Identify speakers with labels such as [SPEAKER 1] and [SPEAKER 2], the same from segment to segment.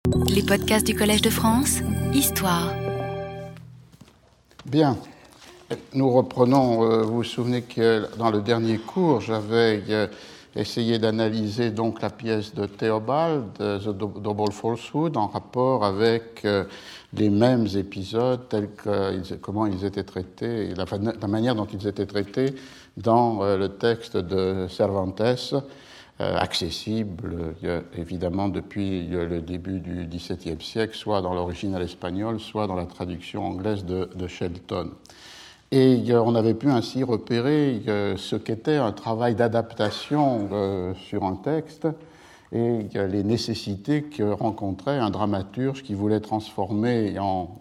[SPEAKER 1] Les podcasts du Collège de France, Histoire.
[SPEAKER 2] Bien, nous reprenons. Vous vous souvenez que dans le dernier cours, j'avais essayé d'analyser donc la pièce de Theobald, The Double Falsehood, en rapport avec les mêmes épisodes, comment ils étaient traités, et la manière dont ils étaient traités dans le texte de Cervantes, accessible évidemment depuis le début du XVIIe siècle, soit dans l'original espagnol, soit dans la traduction anglaise de Shelton. Et on avait pu ainsi repérer ce qu'était un travail d'adaptation sur un texte et les nécessités que rencontrait un dramaturge qui voulait transformer en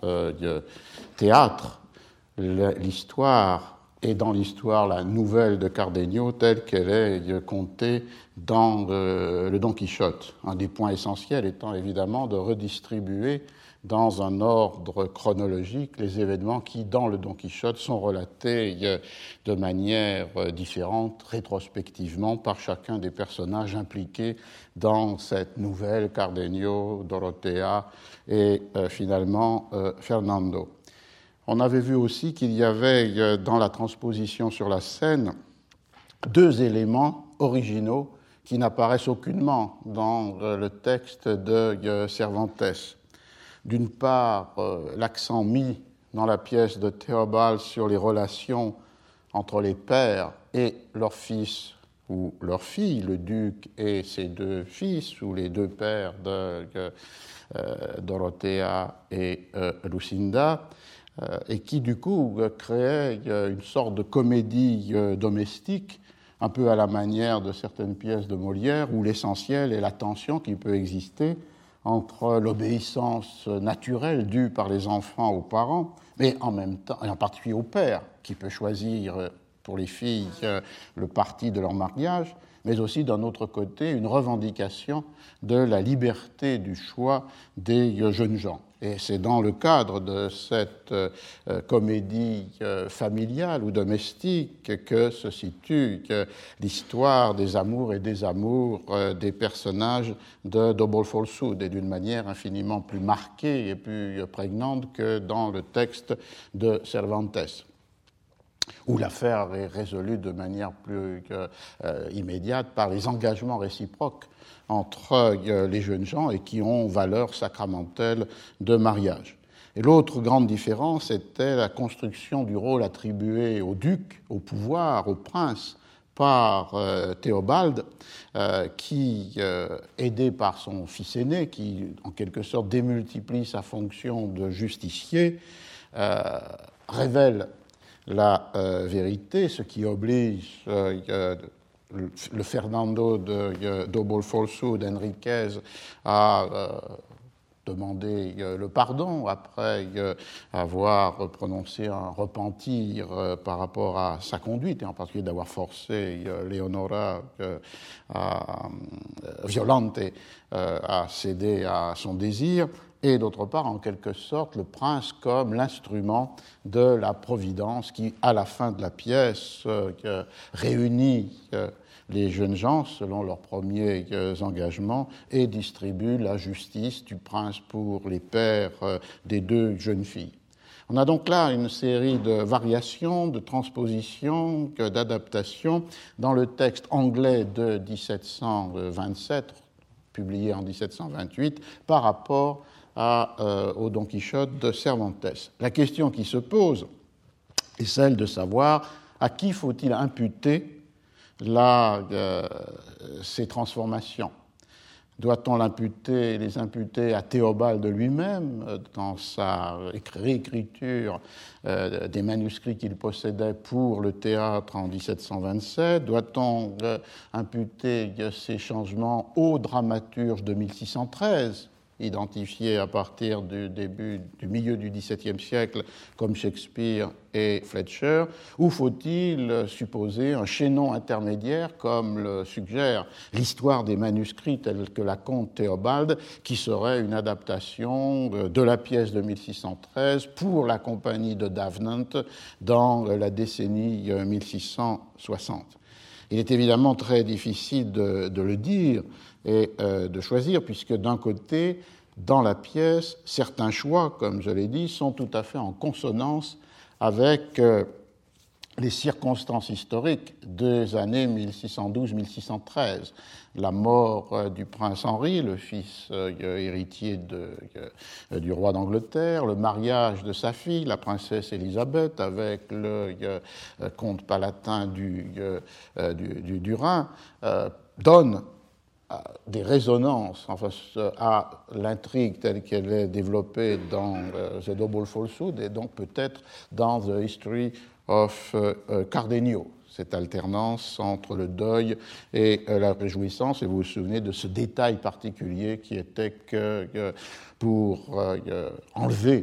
[SPEAKER 2] théâtre l'histoire, et dans l'histoire la nouvelle de Cardenio telle qu'elle est contée dans le Don Quichotte. Un des points essentiels étant évidemment de redistribuer dans un ordre chronologique les événements qui, dans le Don Quichotte, sont relatés de manière différente, rétrospectivement, par chacun des personnages impliqués dans cette nouvelle, Cardenio, Dorothea et finalement Fernando. On avait vu aussi qu'il y avait dans la transposition sur la scène deux éléments originaux qui n'apparaissent aucunement dans le texte de Cervantes. D'une part, l'accent mis dans la pièce de Theobald sur les relations entre les pères et leurs fils ou leurs filles, le duc et ses deux fils, ou les deux pères de Dorothea et Lucinda, et qui du coup créait une sorte de comédie domestique, un peu à la manière de certaines pièces de Molière, où l'essentiel est la tension qui peut exister entre l'obéissance naturelle due par les enfants aux parents, mais en même temps, et en particulier au père, qui peut choisir pour les filles le parti de leur mariage, mais aussi d'un autre côté une revendication de la liberté du choix des jeunes gens. Et c'est dans le cadre de cette comédie familiale ou domestique que se situe l'histoire des amours et désamours des personnages de Double Falsehood, et d'une manière infiniment plus marquée et plus prégnante que dans le texte de Cervantes, où l'affaire est résolue de manière plus immédiate par les engagements réciproques entre les jeunes gens et qui ont valeur sacramentelle de mariage. Et l'autre grande différence était la construction du rôle attribué au duc, au pouvoir, au prince, par Théobald, qui, aidé par son fils aîné, qui en quelque sorte démultiplie sa fonction de justicier, révèle la vérité, ce qui oblige le Fernando de Double Falsehood, Enriquez, à demander le pardon après avoir prononcé un repentir par rapport à sa conduite, et en particulier d'avoir forcé Leonora Violante à céder à son désir. Et d'autre part, en quelque sorte, le prince comme l'instrument de la providence qui, à la fin de la pièce, réunit les jeunes gens selon leurs premiers engagements et distribue la justice du prince pour les pères des deux jeunes filles. On a donc là une série de variations, de transpositions, d'adaptations dans le texte anglais de 1727, publié en 1728, par rapport au Don Quichotte de Cervantes. La question qui se pose est celle de savoir à qui faut-il imputer ces transformations. Doit-on les imputer à Théobald lui-même dans sa réécriture des manuscrits qu'il possédait pour le théâtre en 1727? Doit-on imputer ces changements au dramaturge de 1613, identifiés à partir du milieu du XVIIe siècle comme Shakespeare et Fletcher, ou faut-il supposer un chaînon intermédiaire comme le suggère l'histoire des manuscrits telle que la conte Théobald, qui serait une adaptation de la pièce de 1613 pour la compagnie de Davenant dans la décennie 1660. Il est évidemment très difficile de le dire et de choisir, puisque d'un côté, dans la pièce, certains choix, comme je l'ai dit, sont tout à fait en consonance avec les circonstances historiques des années 1612-1613. La mort du prince Henri, le fils héritier du roi d'Angleterre, le mariage de sa fille, la princesse Élisabeth, avec le comte palatin du Rhin, donnent des résonances à l'intrigue telle qu'elle est développée dans The Double Falsehood et donc peut-être dans The History of Cardenio, cette alternance entre le deuil et la réjouissance. Et vous vous souvenez de ce détail particulier qui était que pour enlever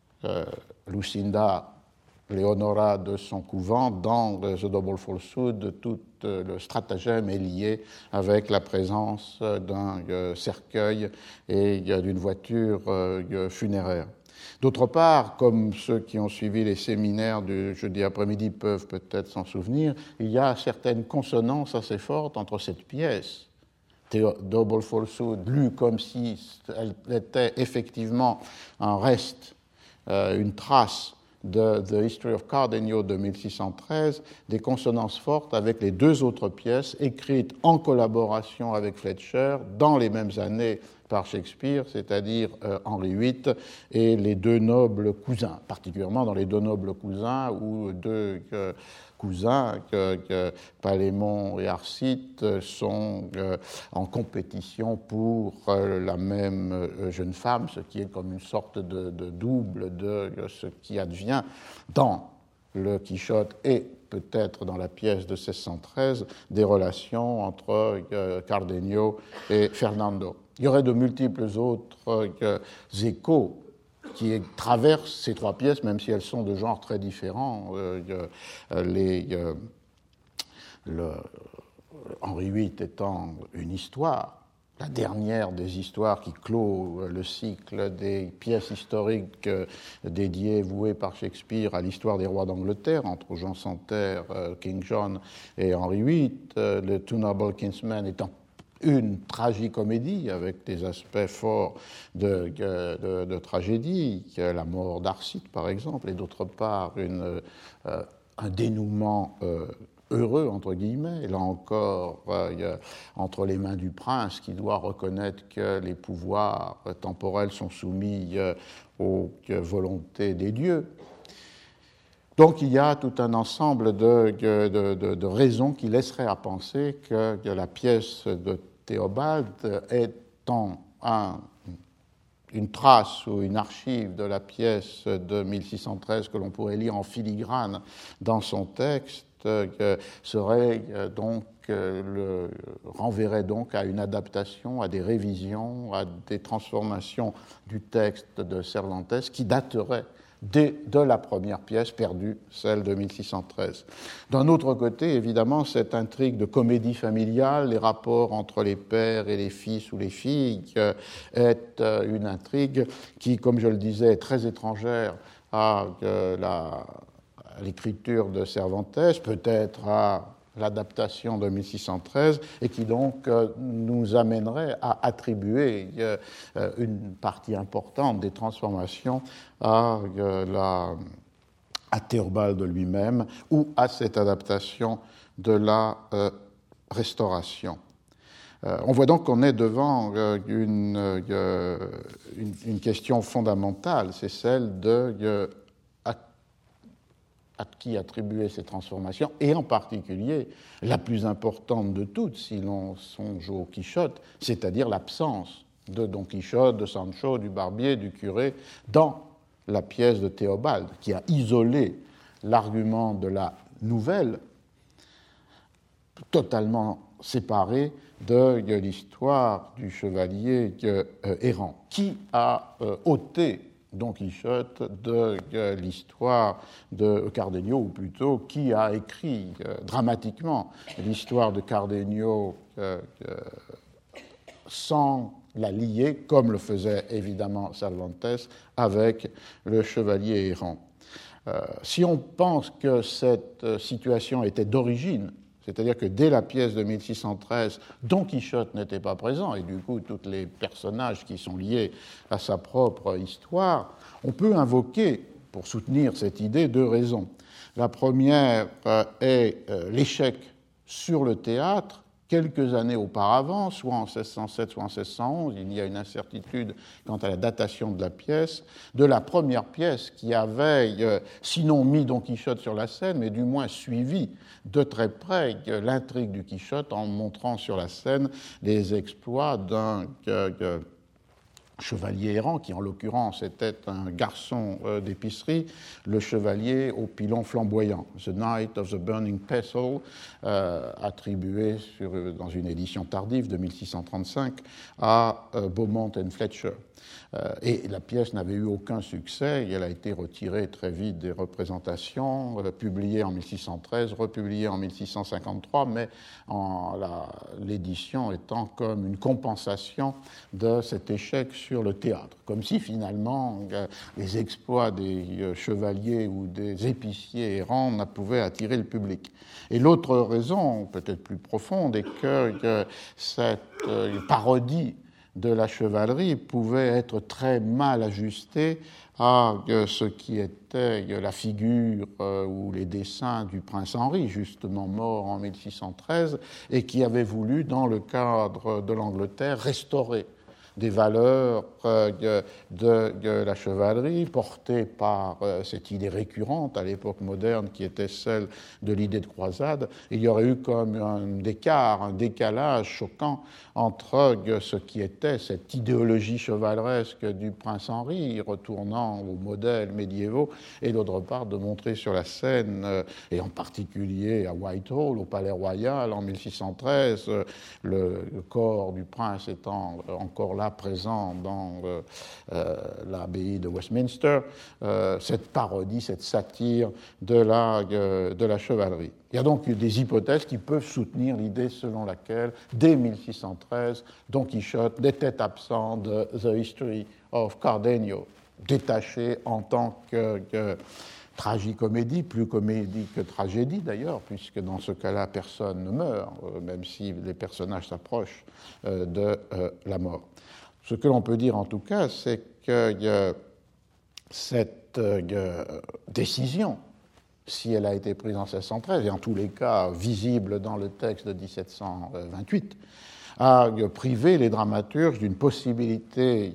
[SPEAKER 2] Lucinda Leonora de son couvent, dans The Double Falsehood, tout le stratagème est lié avec la présence d'un cercueil et d'une voiture funéraire. D'autre part, comme ceux qui ont suivi les séminaires du jeudi après-midi peuvent peut-être s'en souvenir, il y a certaines consonances assez fortes entre cette pièce, Double Falsehood, lue comme si elle était effectivement un reste, une trace de The History of Cardenio de 1613, des consonances fortes avec les deux autres pièces écrites en collaboration avec Fletcher dans les mêmes années par Shakespeare, c'est-à-dire Henri VIII et les deux nobles cousins, particulièrement dans les deux nobles cousins où deux cousins, Palémon et Arcite, sont en compétition pour la même jeune femme, ce qui est comme une sorte de double de ce qui advient dans le Quichotte et peut-être dans la pièce de 1613 des relations entre Cardenio et Fernando. Il y aurait de multiples autres échos qui traversent ces trois pièces, même si elles sont de genres très différents. Henri VIII étant une histoire, la dernière des histoires qui clôt le cycle des pièces historiques dédiées, vouées par Shakespeare à l'histoire des rois d'Angleterre, entre Jean sans Terre, King John et Henri VIII, le Two Noble Kinsmen étant une tragicomédie avec des aspects forts de tragédie, la mort d'Arcite par exemple, et d'autre part un dénouement heureux, entre guillemets, et là encore, entre les mains du prince qui doit reconnaître que les pouvoirs temporels sont soumis aux volontés des dieux. Donc il y a tout un ensemble de raisons qui laisseraient à penser que la pièce de Théobald étant une trace ou une archive de la pièce de 1613 que l'on pourrait lire en filigrane dans son texte, renverrait donc à une adaptation, à des révisions, à des transformations du texte de Cervantes qui daterait de la première pièce perdue, celle de 1613. D'un autre côté, évidemment, cette intrigue de comédie familiale, les rapports entre les pères et les fils ou les filles, est une intrigue qui, comme je le disais, est très étrangère à l'écriture de Cervantes, peut-être à l'adaptation de 1613, et qui donc nous amènerait à attribuer une partie importante des transformations à Théobald lui-même ou à cette adaptation de la Restauration. On voit donc qu'on est devant une question fondamentale, c'est celle de à qui attribuer ces transformations, et en particulier la plus importante de toutes, si l'on songe au Quichotte, c'est-à-dire l'absence de Don Quichotte, de Sancho, du barbier, du curé, dans la pièce de Théobald, qui a isolé l'argument de la nouvelle, totalement séparé de l'histoire du chevalier errant, qui a ôté Don Quichotte de l'histoire de Cardenio, ou plutôt qui a écrit dramatiquement l'histoire de Cardenio sans la lier, comme le faisait évidemment Cervantes, avec le chevalier errant. Si on pense que cette situation était d'origine, C'est-à-dire que dès la pièce de 1613, Don Quichotte n'était pas présent, et du coup, tous les personnages qui sont liés à sa propre histoire, on peut invoquer, pour soutenir cette idée, deux raisons. La première est l'échec sur le théâtre. Quelques années auparavant, soit en 1607, soit en 1611, il y a une incertitude quant à la datation de la pièce, de la première pièce qui avait, sinon mis Don Quichotte sur la scène, mais du moins suivi de très près l'intrigue du Quichotte en montrant sur la scène les exploits d'un chevalier errant, qui en l'occurrence était un garçon d'épicerie, le chevalier au pilon flamboyant, The Knight of the Burning Pestle, attribué dans une édition tardive de 1635 à Beaumont and Fletcher. Et la pièce n'avait eu aucun succès, et elle a été retirée très vite des représentations, publiée en 1613, republiée en 1653, mais l'édition étant comme une compensation de cet échec sur le théâtre, comme si finalement les exploits des chevaliers ou des épiciers errants ne pouvaient attirer le public. Et l'autre raison, peut-être plus profonde, est que cette parodie de la chevalerie pouvait être très mal ajustée à ce qui était la figure ou les dessins du prince Henri, justement mort en 1613, et qui avait voulu, dans le cadre de l'Angleterre, restaurer des valeurs de la chevalerie, portées par cette idée récurrente à l'époque moderne qui était celle de l'idée de croisade. Il y aurait eu comme un écart, un décalage choquant entre ce qui était cette idéologie chevaleresque du prince Henri, retournant aux modèles médiévaux, et d'autre part de montrer sur la scène, et en particulier à Whitehall, au Palais Royal, en 1613, le corps du prince étant encore là, présent dans l'abbaye de Westminster, cette parodie, cette satire de la chevalerie. Il y a donc des hypothèses qui peuvent soutenir l'idée selon laquelle, dès 1613, Don Quichotte était absent de The History of Cardenio, détaché en tant que tragicomédie, plus comédie que tragédie d'ailleurs, puisque dans ce cas-là, personne ne meurt, même si les personnages s'approchent de la mort. Ce que l'on peut dire en tout cas, c'est que cette décision, si elle a été prise en 1613, et en tous les cas visible dans le texte de 1728, a privé les dramaturges d'une possibilité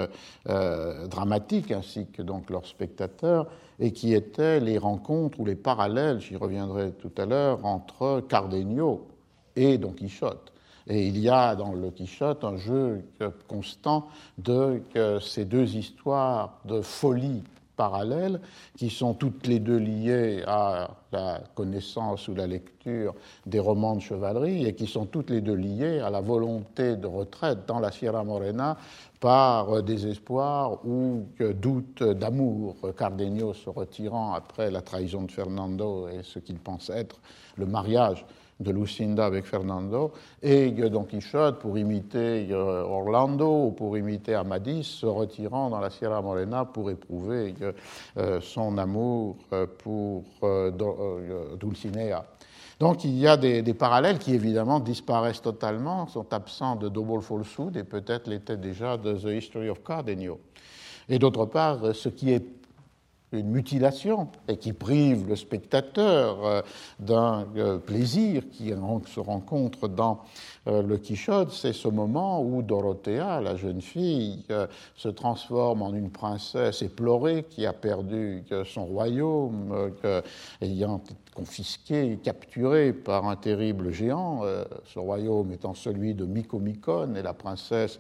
[SPEAKER 2] dramatique, ainsi que donc leurs spectateurs, et qui étaient les rencontres ou les parallèles, j'y reviendrai tout à l'heure, entre Cardenio et Don Quichotte. Et il y a dans le Quichotte un jeu constant de ces deux histoires de folie parallèles qui sont toutes les deux liées à la connaissance ou la lecture des romans de chevalerie et qui sont toutes les deux liées à la volonté de retraite dans la Sierra Morena par désespoir ou doute d'amour. Cardenio se retirant après la trahison de Fernando et ce qu'il pense être le mariage de Lucinda avec Fernando, et Don Quichotte, pour imiter Orlando ou pour imiter Amadis, se retirant dans la Sierra Morena pour éprouver son amour pour Dulcinea. Donc il y a des parallèles qui évidemment disparaissent totalement, sont absents de Double Falsehood et peut-être l'étaient déjà de The History of Cardenio. Et d'autre part, ce qui est une mutilation et qui prive le spectateur d'un plaisir qui se rencontre dans le Quichotte, c'est ce moment où Dorothea, la jeune fille, se transforme en une princesse éplorée qui a perdu son royaume, ayant été confisqué, capturé par un terrible géant, ce royaume étant celui de Micomicone, et la princesse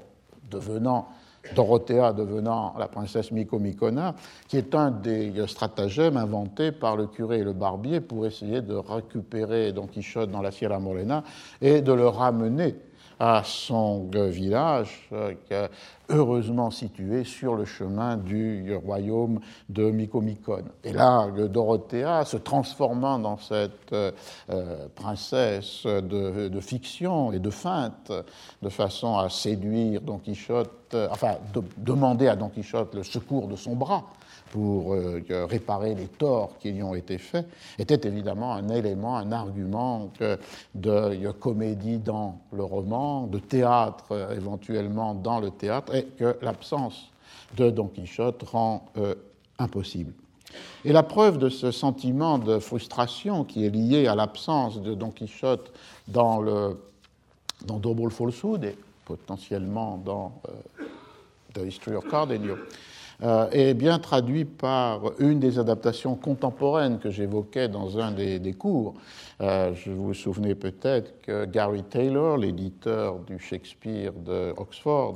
[SPEAKER 2] Dorothea devenant la princesse Micomicona, qui est un des stratagèmes inventés par le curé et le barbier pour essayer de récupérer Don Quichotte dans la Sierra Morena et de le ramener à son village, heureusement situé sur le chemin du royaume de Micomicone. Et là, Dorothea, se transformant dans cette princesse de fiction et de feinte, de façon à séduire Don Quichotte, demander à Don Quichotte le secours de son bras pour réparer les torts qui lui ont été faits, était évidemment un élément, un argument de comédie dans le roman, de théâtre éventuellement dans le théâtre, et que l'absence de Don Quichotte rend impossible. Et la preuve de ce sentiment de frustration qui est lié à l'absence de Don Quichotte dans Double Falsehood et potentiellement dans The History of Cardenio, est bien traduit par une des adaptations contemporaines que j'évoquais dans un des cours. Je vous souvenez peut-être que Gary Taylor, l'éditeur du Shakespeare d'Oxford,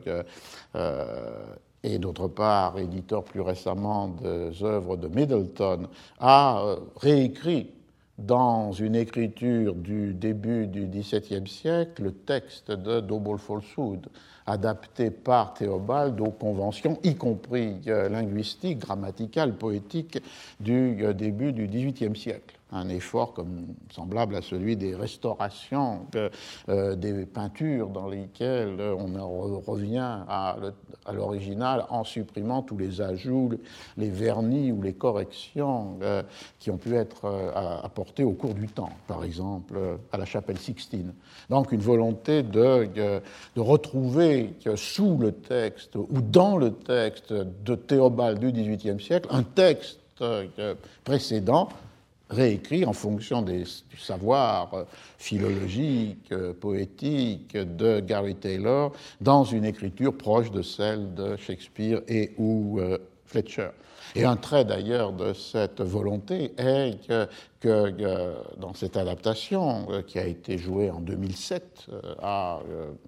[SPEAKER 2] et d'autre part éditeur plus récemment des œuvres de Middleton, a réécrit dans une écriture du début du XVIIe siècle le texte de Double Falsehood, adapté par Théobald aux conventions, y compris linguistiques, grammaticales, poétiques, du début du XVIIIe siècle. Un effort semblable à celui des restaurations des peintures dans lesquelles on revient à l'original en supprimant tous les ajouts, les vernis ou les corrections qui ont pu être apportés au cours du temps, par exemple à la chapelle Sixtine. Donc une volonté de retrouver sous le texte ou dans le texte de Théobald du XVIIIe siècle un texte précédent réécrit en fonction du savoir philologique, poétique de Gary Taylor dans une écriture proche de celle de Shakespeare et ou Fletcher. Et un trait d'ailleurs de cette volonté est que dans cette adaptation qui a été jouée en 2007 à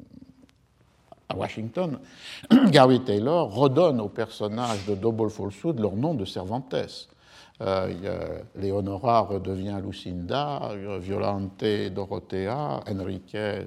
[SPEAKER 2] Washington, Gary Taylor redonne aux personnages de Double Falsehood leur nom de Cervantes. Leonora redevient Lucinda, Violante Dorothea, Enriquez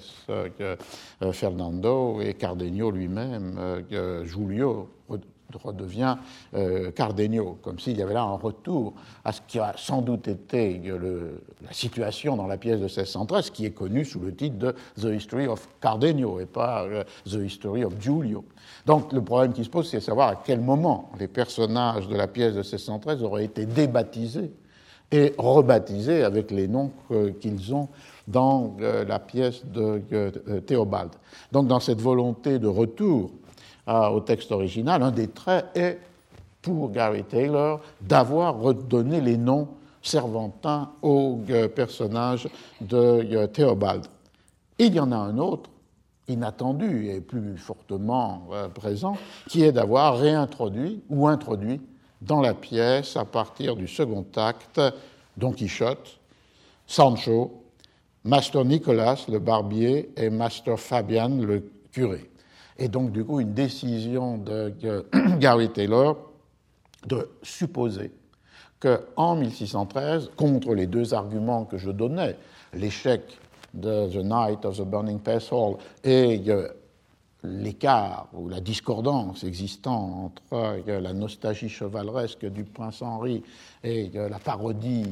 [SPEAKER 2] Fernando et Cardenio lui-même, Julio, redevient Cardenio, comme s'il y avait là un retour à ce qui a sans doute été la situation dans la pièce de 1613, qui est connue sous le titre de The History of Cardenio et pas The History of Giulio. Donc le problème qui se pose, c'est de savoir à quel moment les personnages de la pièce de 1613 auraient été débaptisés et rebaptisés avec les noms qu'ils ont dans la pièce de Théobald. Donc dans cette volonté de retour au texte original, un des traits est, pour Gary Taylor, d'avoir redonné les noms cervantins aux personnages de Théobald. Il y en a un autre, inattendu et plus fortement présent, qui est d'avoir réintroduit ou introduit dans la pièce, à partir du second acte, Don Quichotte, Sancho, Master Nicolas, le barbier, et Master Fabian, le curé. Et donc, du coup, une décision de Gary Taylor de supposer qu'en 1613, contre les deux arguments que je donnais, l'échec de The Night of the Burning Pass Hall et l'écart ou la discordance existant entre la nostalgie chevaleresque du prince Henri et la parodie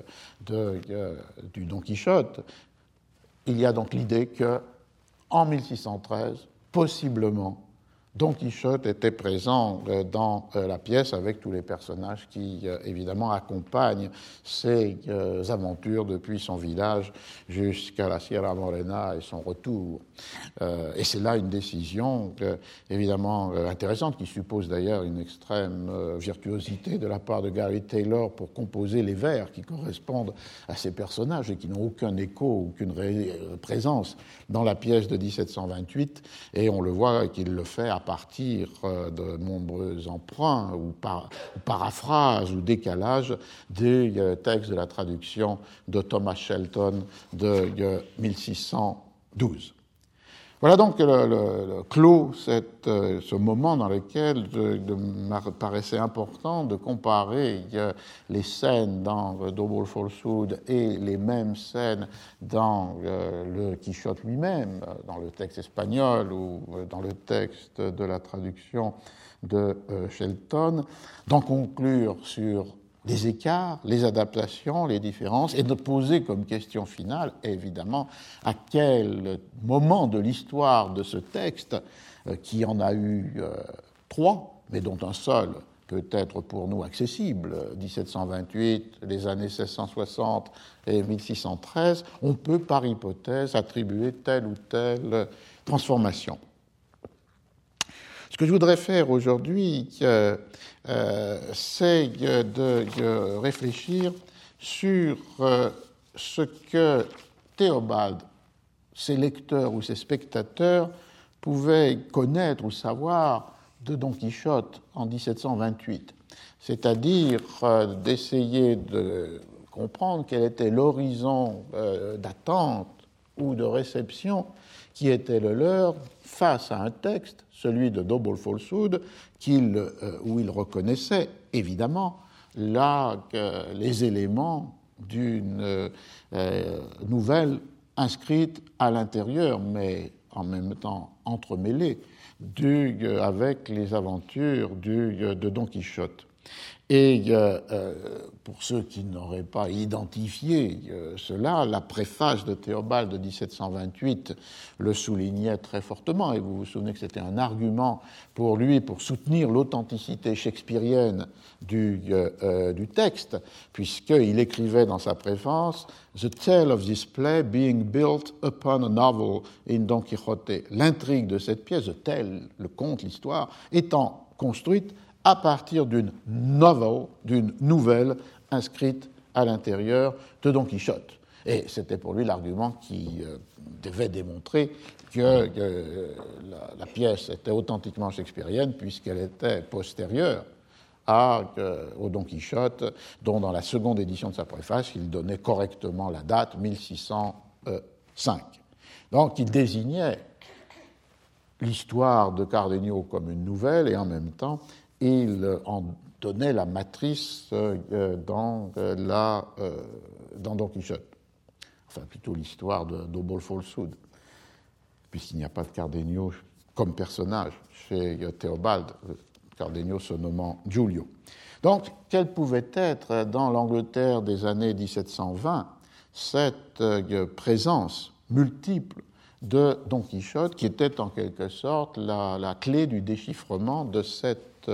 [SPEAKER 2] du Don Quichotte, il y a donc l'idée qu'en 1613, possiblement, Don Quichotte était présent dans la pièce avec tous les personnages qui, évidemment, accompagnent ses aventures depuis son village jusqu'à la Sierra Morena et son retour. Et c'est là une décision, évidemment, intéressante, qui suppose d'ailleurs une extrême virtuosité de la part de Gary Taylor pour composer les vers qui correspondent à ces personnages et qui n'ont aucun écho, aucune présence dans la pièce de 1728. Et on le voit qu'il le fait à partir de nombreux emprunts ou paraphrases ou décalages des textes de la traduction de Thomas Shelton de 1612. Voilà donc clos ce moment dans lequel il me paraissait important de comparer les scènes dans Double Falsehood et les mêmes scènes dans le Quichotte lui-même, dans le texte espagnol ou dans le texte de la traduction de Shelton, d'en conclure sur les écarts, les adaptations, les différences, et de poser comme question finale, évidemment, à quel moment de l'histoire de ce texte, qui en a eu 3, mais dont un seul peut être pour nous accessible, 1728, les années 1660 et 1613, on peut par hypothèse attribuer telle ou telle transformation. Ce que je voudrais faire aujourd'hui, c'est de réfléchir sur ce que Théobald, ses lecteurs ou ses spectateurs pouvaient connaître ou savoir de Don Quichotte en 1728, c'est-à-dire d'essayer de comprendre quel était l'horizon d'attente ou de réception qui était le leur face à un texte, celui de Double Falsehood, où il reconnaissait évidemment les éléments d'une nouvelle inscrite à l'intérieur, mais en même temps entremêlée avec les aventures de Don Quichotte. Et pour ceux qui n'auraient pas identifié cela, la préface de Théobald de 1728 le soulignait très fortement, et vous vous souvenez que c'était un argument pour lui pour soutenir l'authenticité shakespearienne du texte, puisqu'il écrivait dans sa préface « The tale of this play being built upon a novel in Don Quixote ». L'intrigue de cette pièce, the tale, le conte, l'histoire, étant construite à partir d'une nouvelle inscrite à l'intérieur de Don Quichotte. Et c'était pour lui l'argument qui devait démontrer que la pièce était authentiquement shakespearienne puisqu'elle était postérieure au Don Quichotte, dont dans la seconde édition de sa préface, il donnait correctement la date, 1605. Donc il désignait l'histoire de Cardenio comme une nouvelle et en même temps il en donnait la matrice dans Don Quichotte. Enfin, plutôt l'histoire de Double Falsehood, puisqu'il n'y a pas de Cardenio comme personnage chez Théobald, Cardenio se nommant Giulio. Donc, quelle pouvait être, dans l'Angleterre des années 1720, cette présence multiple de Don Quichotte, qui était en quelque sorte la clé du déchiffrement de cette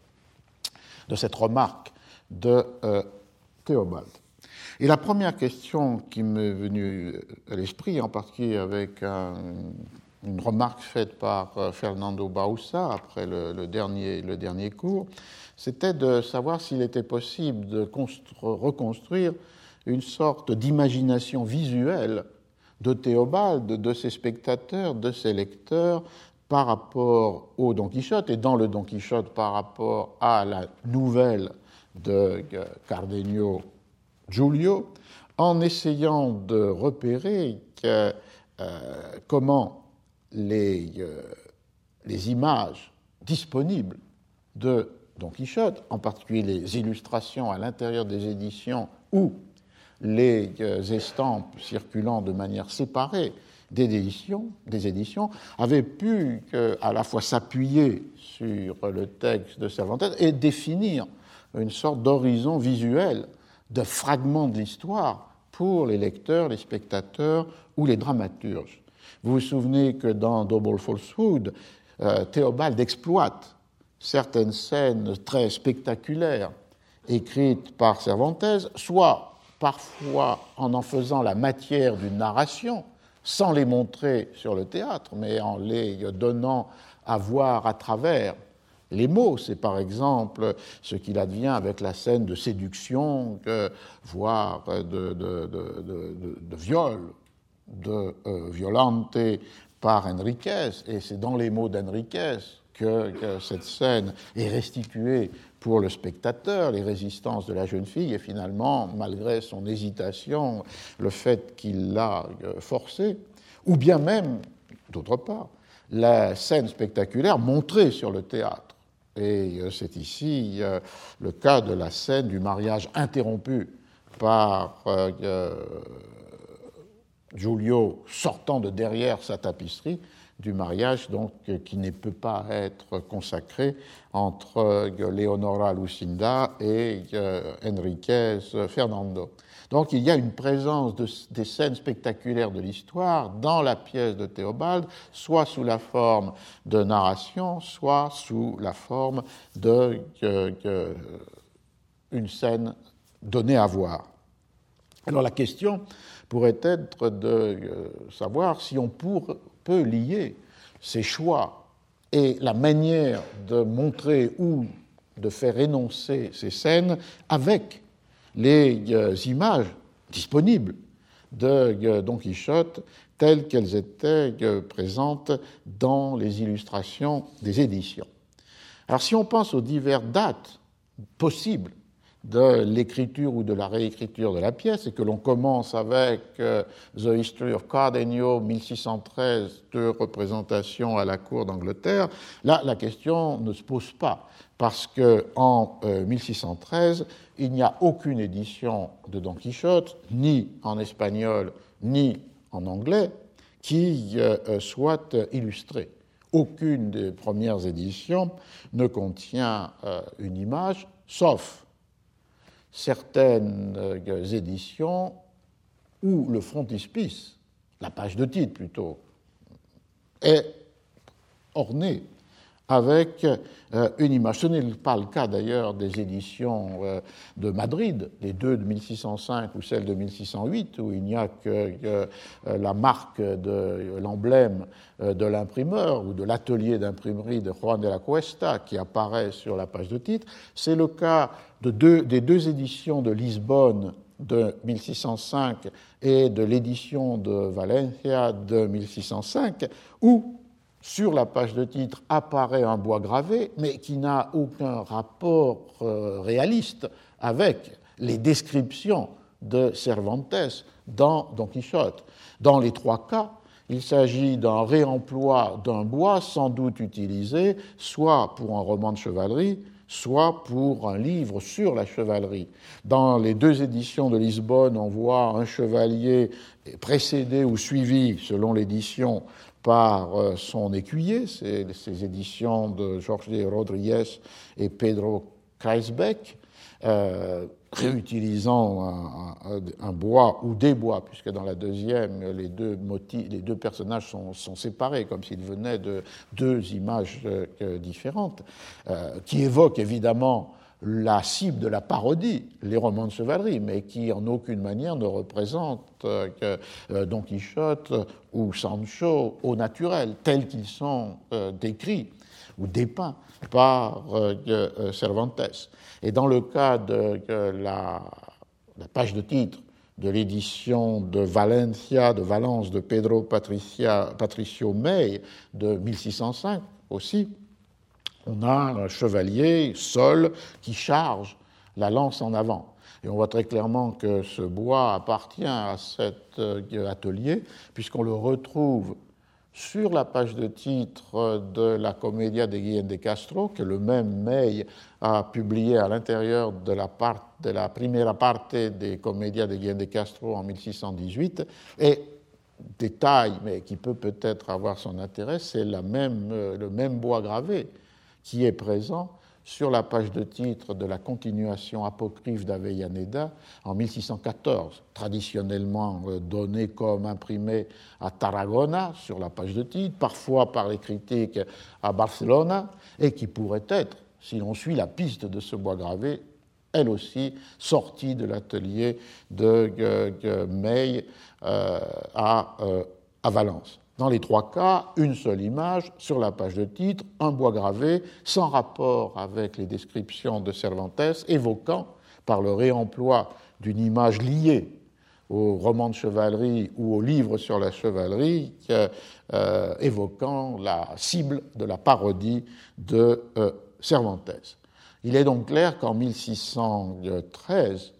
[SPEAKER 2] remarque de Théobald. Et la première question qui m'est venue à l'esprit, en particulier avec une remarque faite par Fernando Bausa après le dernier cours, c'était de savoir s'il était possible de reconstruire une sorte d'imagination visuelle de Théobald, de ses spectateurs, de ses lecteurs, par rapport au Don Quichotte, et dans le Don Quichotte par rapport à la nouvelle de Cardenio Giulio, en essayant de repérer comment les images disponibles de Don Quichotte, en particulier les illustrations à l'intérieur des éditions ou les estampes circulant de manière séparée des éditions, avaient pu à la fois s'appuyer sur le texte de Cervantes et définir une sorte d'horizon visuel, de fragments de l'histoire pour les lecteurs, les spectateurs ou les dramaturges. Vous vous souvenez que dans Double Falsehood, Théobald exploite certaines scènes très spectaculaires écrites par Cervantes, soit parfois en faisant la matière d'une narration, sans les montrer sur le théâtre, mais en les donnant à voir à travers les mots. C'est par exemple ce qu'il advient avec la scène de séduction, voire de viol, de Violante par Enriquez, et c'est dans les mots d'Enriquez que cette scène est restituée pour le spectateur, les résistances de la jeune fille, et finalement, malgré son hésitation, le fait qu'il l'a forcée, ou bien même d'autre part, la scène spectaculaire montrée sur le théâtre. Et c'est ici le cas de la scène du mariage interrompu par Giulio sortant de derrière sa tapisserie, du mariage donc qui ne peut pas être consacré entre Leonora Lucinda et Enriquez Fernando. Donc il y a une présence des scènes spectaculaires de l'histoire dans la pièce de Théobald, soit sous la forme de narration, soit sous la forme d'une scène donnée à voir. Alors la question pourrait être de savoir si on peut lier ces choix et la manière de montrer ou de faire énoncer ces scènes avec les images disponibles de Don Quichotte telles qu'elles étaient présentes dans les illustrations des éditions. Alors si on pense aux diverses dates possibles de l'écriture ou de la réécriture de la pièce, et que l'on commence avec The History of Cardenio, 1613, de représentation à la cour d'Angleterre, là, la question ne se pose pas, parce qu'en 1613, il n'y a aucune édition de Don Quichotte, ni en espagnol, ni en anglais, qui soit illustrée. Aucune des premières éditions ne contient une image, sauf certaines éditions où le frontispice, la page de titre plutôt, est orné avec une image. Ce n'est pas le cas d'ailleurs des éditions de Madrid, les deux de 1605 ou celle de 1608, où il n'y a que la marque de l'emblème de l'imprimeur ou de l'atelier d'imprimerie de Juan de la Cuesta qui apparaît sur la page de titre. C'est le cas des deux éditions de Lisbonne de 1605 et de l'édition de Valencia de 1605, où sur la page de titre apparaît un bois gravé, mais qui n'a aucun rapport réaliste avec les descriptions de Cervantes dans Don Quichotte. Dans les trois cas, il s'agit d'un réemploi d'un bois sans doute utilisé soit pour un roman de chevalerie, soit pour un livre sur la chevalerie. Dans les deux éditions de Lisbonne, on voit un chevalier précédé ou suivi, selon l'édition, par son écuyer, c'est ces éditions de Jorge Rodríguez et Pedro Kreisbeck, réutilisant un bois ou des bois, puisque dans la deuxième, les deux personnages sont séparés, comme s'ils venaient de deux images différentes, qui évoquent évidemment la cible de la parodie, les romans de chevalerie, mais qui en aucune manière ne représentent Don Quichotte ou Sancho au naturel, tels qu'ils sont décrits ou dépeints par Cervantes. Et dans le cas de la page de titre de l'édition de Valencia, de Valence, de Pedro Patricio May de 1605 aussi, on a un chevalier seul qui charge la lance en avant. Et on voit très clairement que ce bois appartient à cet atelier, puisqu'on le retrouve sur la page de titre de la Commedia de Guillén de Castro, que le même May a publié à l'intérieur de la primera parte des Commedia de Guillén de Castro en 1618. Et détail, mais qui peut-être avoir son intérêt, c'est le même bois gravé qui est présent sur la page de titre de la continuation apocryphe d'Avellaneda en 1614, traditionnellement donné comme imprimé à Tarragona sur la page de titre, parfois par les critiques à Barcelona, et qui pourrait être, si l'on suit la piste de ce bois gravé, elle aussi sortie de l'atelier de May à Valence. Dans les trois cas, une seule image sur la page de titre, un bois gravé, sans rapport avec les descriptions de Cervantes, évoquant, par le réemploi d'une image liée au roman de chevalerie ou au livre sur la chevalerie, évoquant la cible de la parodie de Cervantes. Il est donc clair qu'en 1613,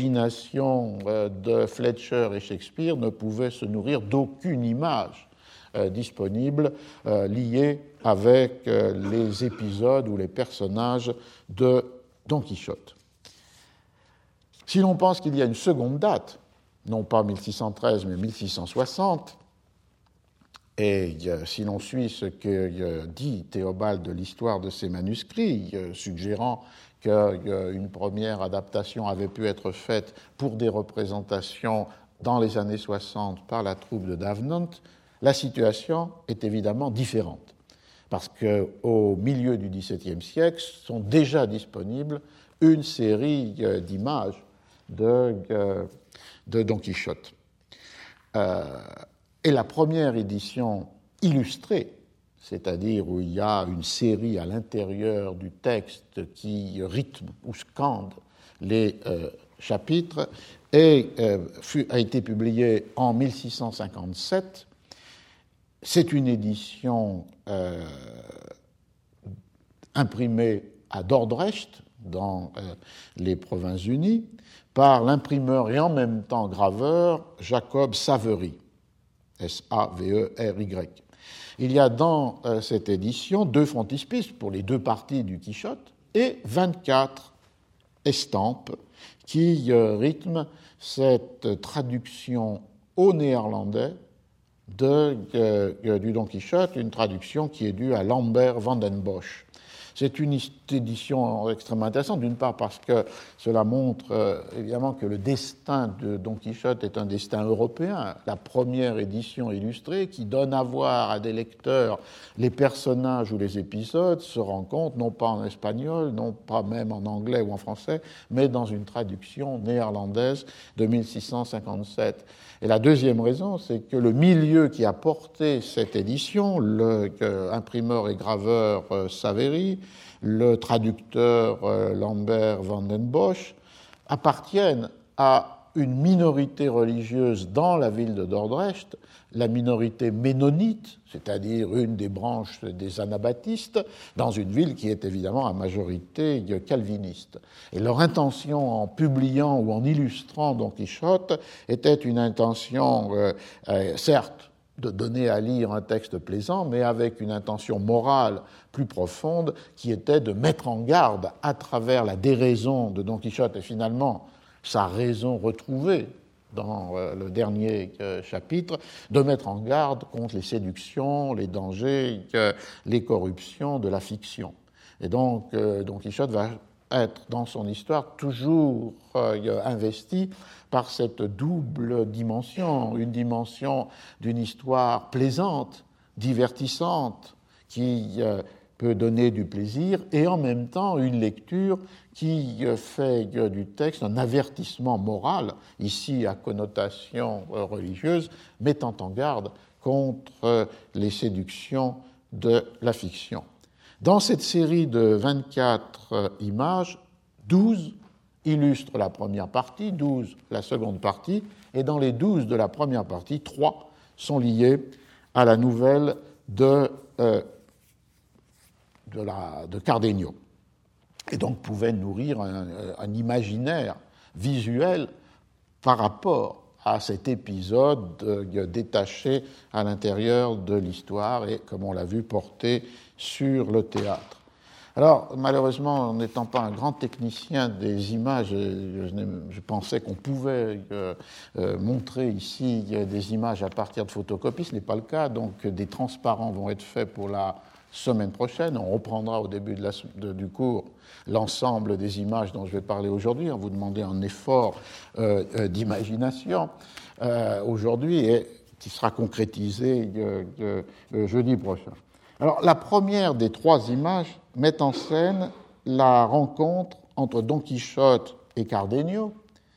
[SPEAKER 2] l'imagination de Fletcher et Shakespeare ne pouvait se nourrir d'aucune image disponibles liés avec les épisodes ou les personnages de Don Quichotte. Si l'on pense qu'il y a une seconde date, non pas 1613 mais 1660, et si l'on suit ce que dit Théobald de l'histoire de ces manuscrits, suggérant qu'une première adaptation avait pu être faite pour des représentations dans les années 60 par la troupe de Davenant, la situation est évidemment différente. Parce qu'au milieu du XVIIe siècle sont déjà disponibles une série d'images de Don Quichotte. Et la première édition illustrée, c'est-à-dire où il y a une série à l'intérieur du texte qui rythme ou scande les chapitres, a été publiée en 1657. C'est une édition imprimée à Dordrecht, dans les Provinces-Unies, par l'imprimeur et en même temps graveur Jacob Savery, S-A-V-E-R-Y. Il y a dans cette édition 2 frontispices pour les 2 parties du Quichotte et 24 estampes qui rythment cette traduction au néerlandais du Don Quichotte, une traduction qui est due à Lambert van den Bosch. C'est une édition extrêmement intéressante, d'une part parce que cela montre évidemment que le destin de Don Quichotte est un destin européen, la première édition illustrée qui donne à voir à des lecteurs les personnages ou les épisodes se rencontrent non pas en espagnol, non pas même en anglais ou en français, mais dans une traduction néerlandaise de 1657. Et la deuxième raison, c'est que le milieu qui a porté cette édition, l'imprimeur et graveur Savery, le traducteur Lambert van den Bosch, appartiennent à une minorité religieuse dans la ville de Dordrecht, la minorité ménonite, c'est-à-dire une des branches des anabaptistes, dans une ville qui est évidemment à majorité calviniste. Et leur intention en publiant ou en illustrant Don Quichotte était une intention, certes, de donner à lire un texte plaisant, mais avec une intention morale plus profonde qui était de mettre en garde à travers la déraison de Don Quichotte et finalement sa raison retrouvée dans le dernier chapitre, de mettre en garde contre les séductions, les dangers, les corruptions de la fiction. Et donc, Don Quichotte va être dans son histoire toujours investi par cette double dimension, une dimension d'une histoire plaisante, divertissante, qui peut donner du plaisir, et en même temps une lecture qui fait du texte un avertissement moral, ici à connotation religieuse, mettant en garde contre les séductions de la fiction. Dans cette série de 24 images, 12 illustrent la première partie, 12 la seconde partie, et dans les 12 de la première partie, 3 sont liés à la nouvelle de Cardenio, et donc pouvaient nourrir un imaginaire visuel par rapport à cet épisode détaché à l'intérieur de l'histoire et, comme on l'a vu, porté sur le théâtre. Alors, malheureusement, n'étant pas un grand technicien des images, je pensais qu'on pouvait montrer ici des images à partir de photocopies. Ce n'est pas le cas, donc des transparents vont être faits pour la semaine prochaine. On reprendra au début du cours l'ensemble des images dont je vais parler aujourd'hui. On vous demandait un effort d'imagination aujourd'hui et qui sera concrétisé jeudi prochain. Alors, la première des 3 images met en scène la rencontre entre Don Quichotte et Cardenio,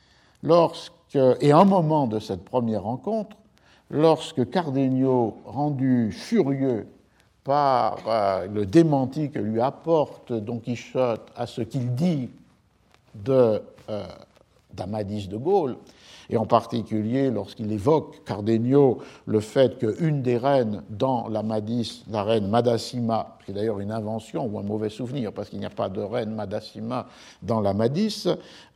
[SPEAKER 2] et un moment de cette première rencontre, lorsque Cardenio, rendu furieux par le démenti que lui apporte Don Quichotte à ce qu'il dit d'Amadis de Gaulle, et en particulier lorsqu'il évoque, Cardenio, le fait qu'une des reines dans l'Amadis, la reine Madasima, qui est d'ailleurs une invention ou un mauvais souvenir, parce qu'il n'y a pas de reine Madasima dans l'Amadis,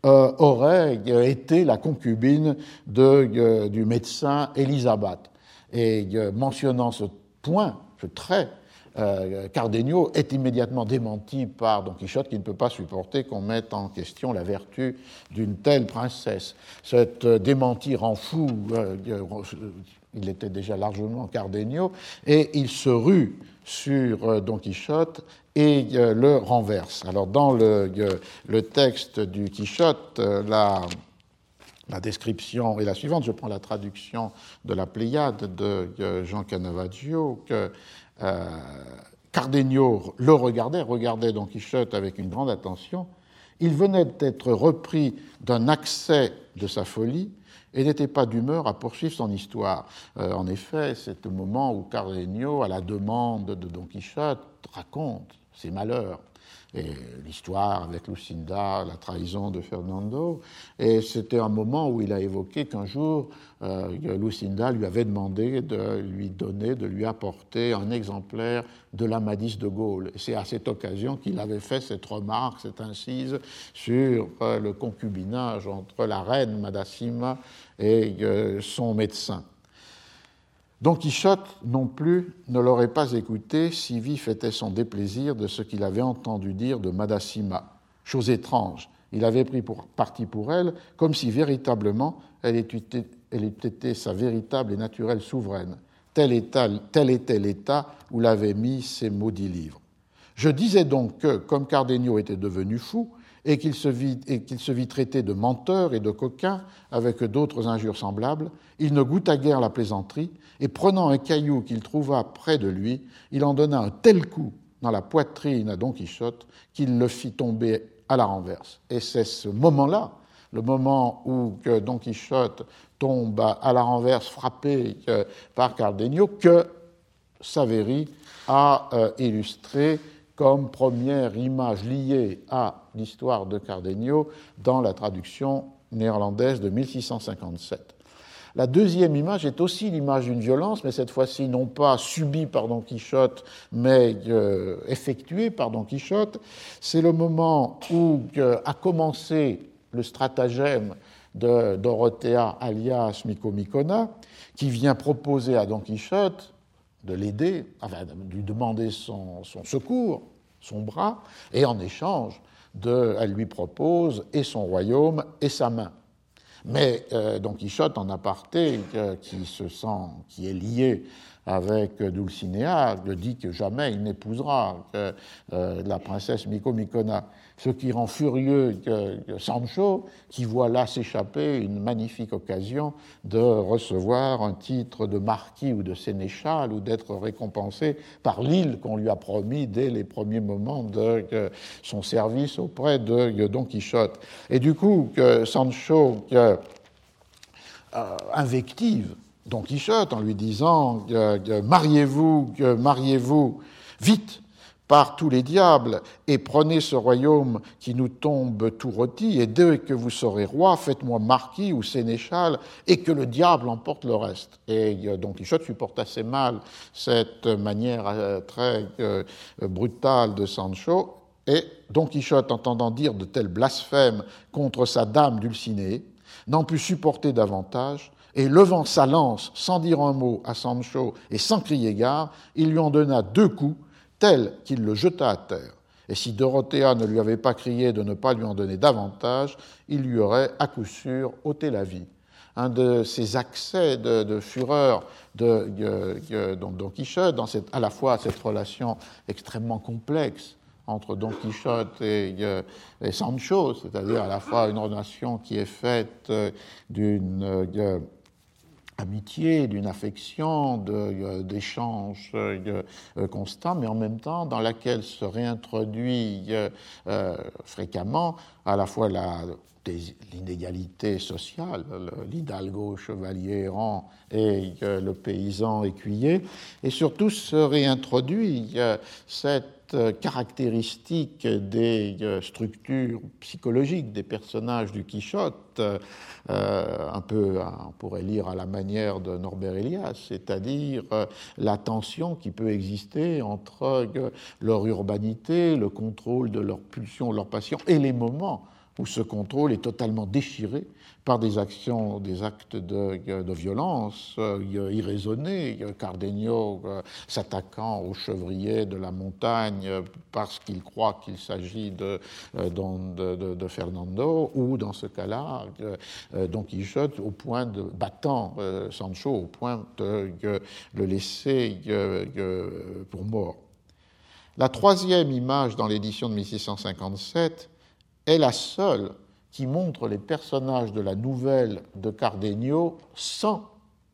[SPEAKER 2] aurait été la concubine du médecin Elisabeth. Et mentionnant ce point, ce trait, Cardenio est immédiatement démenti par Don Quichotte, qui ne peut pas supporter qu'on mette en question la vertu d'une telle princesse. Cet démenti rend fou, il était déjà largement Cardenio, et il se rue sur Don Quichotte et le renverse. Alors dans le texte du Quichotte, la description est la suivante. Je prends la traduction de la Pléiade de Jean Canavaggio, que Cardenio regardait Don Quichotte avec une grande attention. Il venait d'être repris d'un accès de sa folie et n'était pas d'humeur à poursuivre son histoire. En effet, c'est le moment où Cardenio, à la demande de Don Quichotte, raconte ses malheurs. Et l'histoire avec Lucinda, la trahison de Fernando. Et c'était un moment où il a évoqué qu'un jour, Lucinda lui avait demandé de lui apporter un exemplaire de l'Amadis de Gaulle. Et c'est à cette occasion qu'il avait fait cette remarque, cette incise sur le concubinage entre la reine Madasima et son médecin. Don Quichotte, non plus, ne l'aurait pas écouté si vif était son déplaisir de ce qu'il avait entendu dire de Madasima. Chose étrange, il avait pris parti pour elle, comme si véritablement elle eût été sa véritable et naturelle souveraine. Tel était l'état où l'avaient mis ces maudits livres. Je disais donc que, comme Cardenio était devenu fou, et qu'il se vit traiter de menteur et de coquin avec d'autres injures semblables, il ne goûta guère la plaisanterie, et prenant un caillou qu'il trouva près de lui, il en donna un tel coup dans la poitrine à Don Quichotte qu'il le fit tomber à la renverse. Et c'est ce moment-là, le moment où Don Quichotte tombe à la renverse, frappé par Cardenio, que Savary a illustré comme première image liée à l'histoire de Cardenio dans la traduction néerlandaise de 1657. La deuxième image est aussi l'image d'une violence, mais cette fois-ci non pas subie par Don Quichotte, mais effectuée par Don Quichotte. C'est le moment où a commencé le stratagème de Dorothea alias Micomicona, qui vient proposer à Don Quichotte de l'aider, enfin, de lui demander son secours, son bras, et en échange, elle lui propose et son royaume et sa main. Mais Don Quichotte, en aparté, qui est lié avec Dulcinea, le dit que jamais il n'épousera la princesse Micomicona. Ce qui rend furieux Sancho, qui voit là s'échapper une magnifique occasion de recevoir un titre de marquis ou de sénéchal ou d'être récompensé par l'île qu'on lui a promis dès les premiers moments de son service auprès de Don Quichotte. Et du coup, Sancho invective Don Quichotte en lui disant mariez-vous vite par tous les diables et prenez ce royaume qui nous tombe tout rôti, et dès que vous serez roi, faites-moi marquis ou sénéchal et que le diable emporte le reste. Et Don Quichotte supporte assez mal cette manière très brutale de Sancho, et Don Quichotte, entendant dire de tels blasphèmes contre sa dame Dulcinée, n'en put supporter davantage, et levant sa lance sans dire un mot à Sancho et sans crier gare, il lui en donna 2 coups, tels qu'il le jeta à terre. Et si Dorothea ne lui avait pas crié de ne pas lui en donner davantage, il lui aurait à coup sûr ôté la vie. Un de ces accès de fureur de Don Quichotte, dans à la fois cette relation extrêmement complexe entre Don Quichotte et Sancho, c'est-à-dire à la fois une relation qui est faite d'une amitié, d'une affection, d'échanges constants, mais en même temps dans laquelle se réintroduit fréquemment à la fois l'inégalité sociale, l'hidalgo chevalier errant et le paysan écuyer, et surtout se réintroduit cette caractéristique des structures psychologiques des personnages du Quichotte, un peu, on pourrait lire à la manière de Norbert Elias, c'est-à-dire la tension qui peut exister entre leur urbanité, le contrôle de leurs pulsions, leurs passions, et les moments où ce contrôle est totalement déchiré par des actes de violence irraisonnés, Cardenio s'attaquant aux chevriers de la montagne parce qu'il croit qu'il s'agit de Fernando, ou dans ce cas-là, Don Quichotte au point de battant Sancho au point de le laisser pour mort. La troisième image dans l'édition de 1657 est la seule qui montre les personnages de la nouvelle de Cardenio sans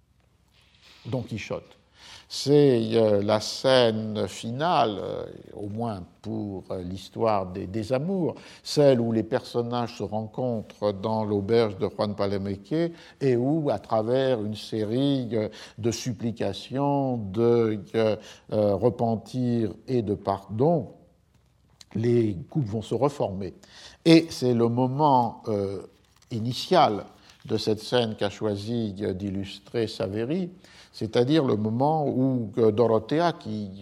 [SPEAKER 2] Don Quichotte. C'est la scène finale, au moins pour l'histoire des amours, celle où les personnages se rencontrent dans l'auberge de Juan Palomeque et où, à travers une série de supplications, de repentir et de pardon, les couples vont se reformer. Et c'est le moment initial de cette scène qu'a choisi d'illustrer Saveri, c'est-à-dire le moment où Dorothea, qui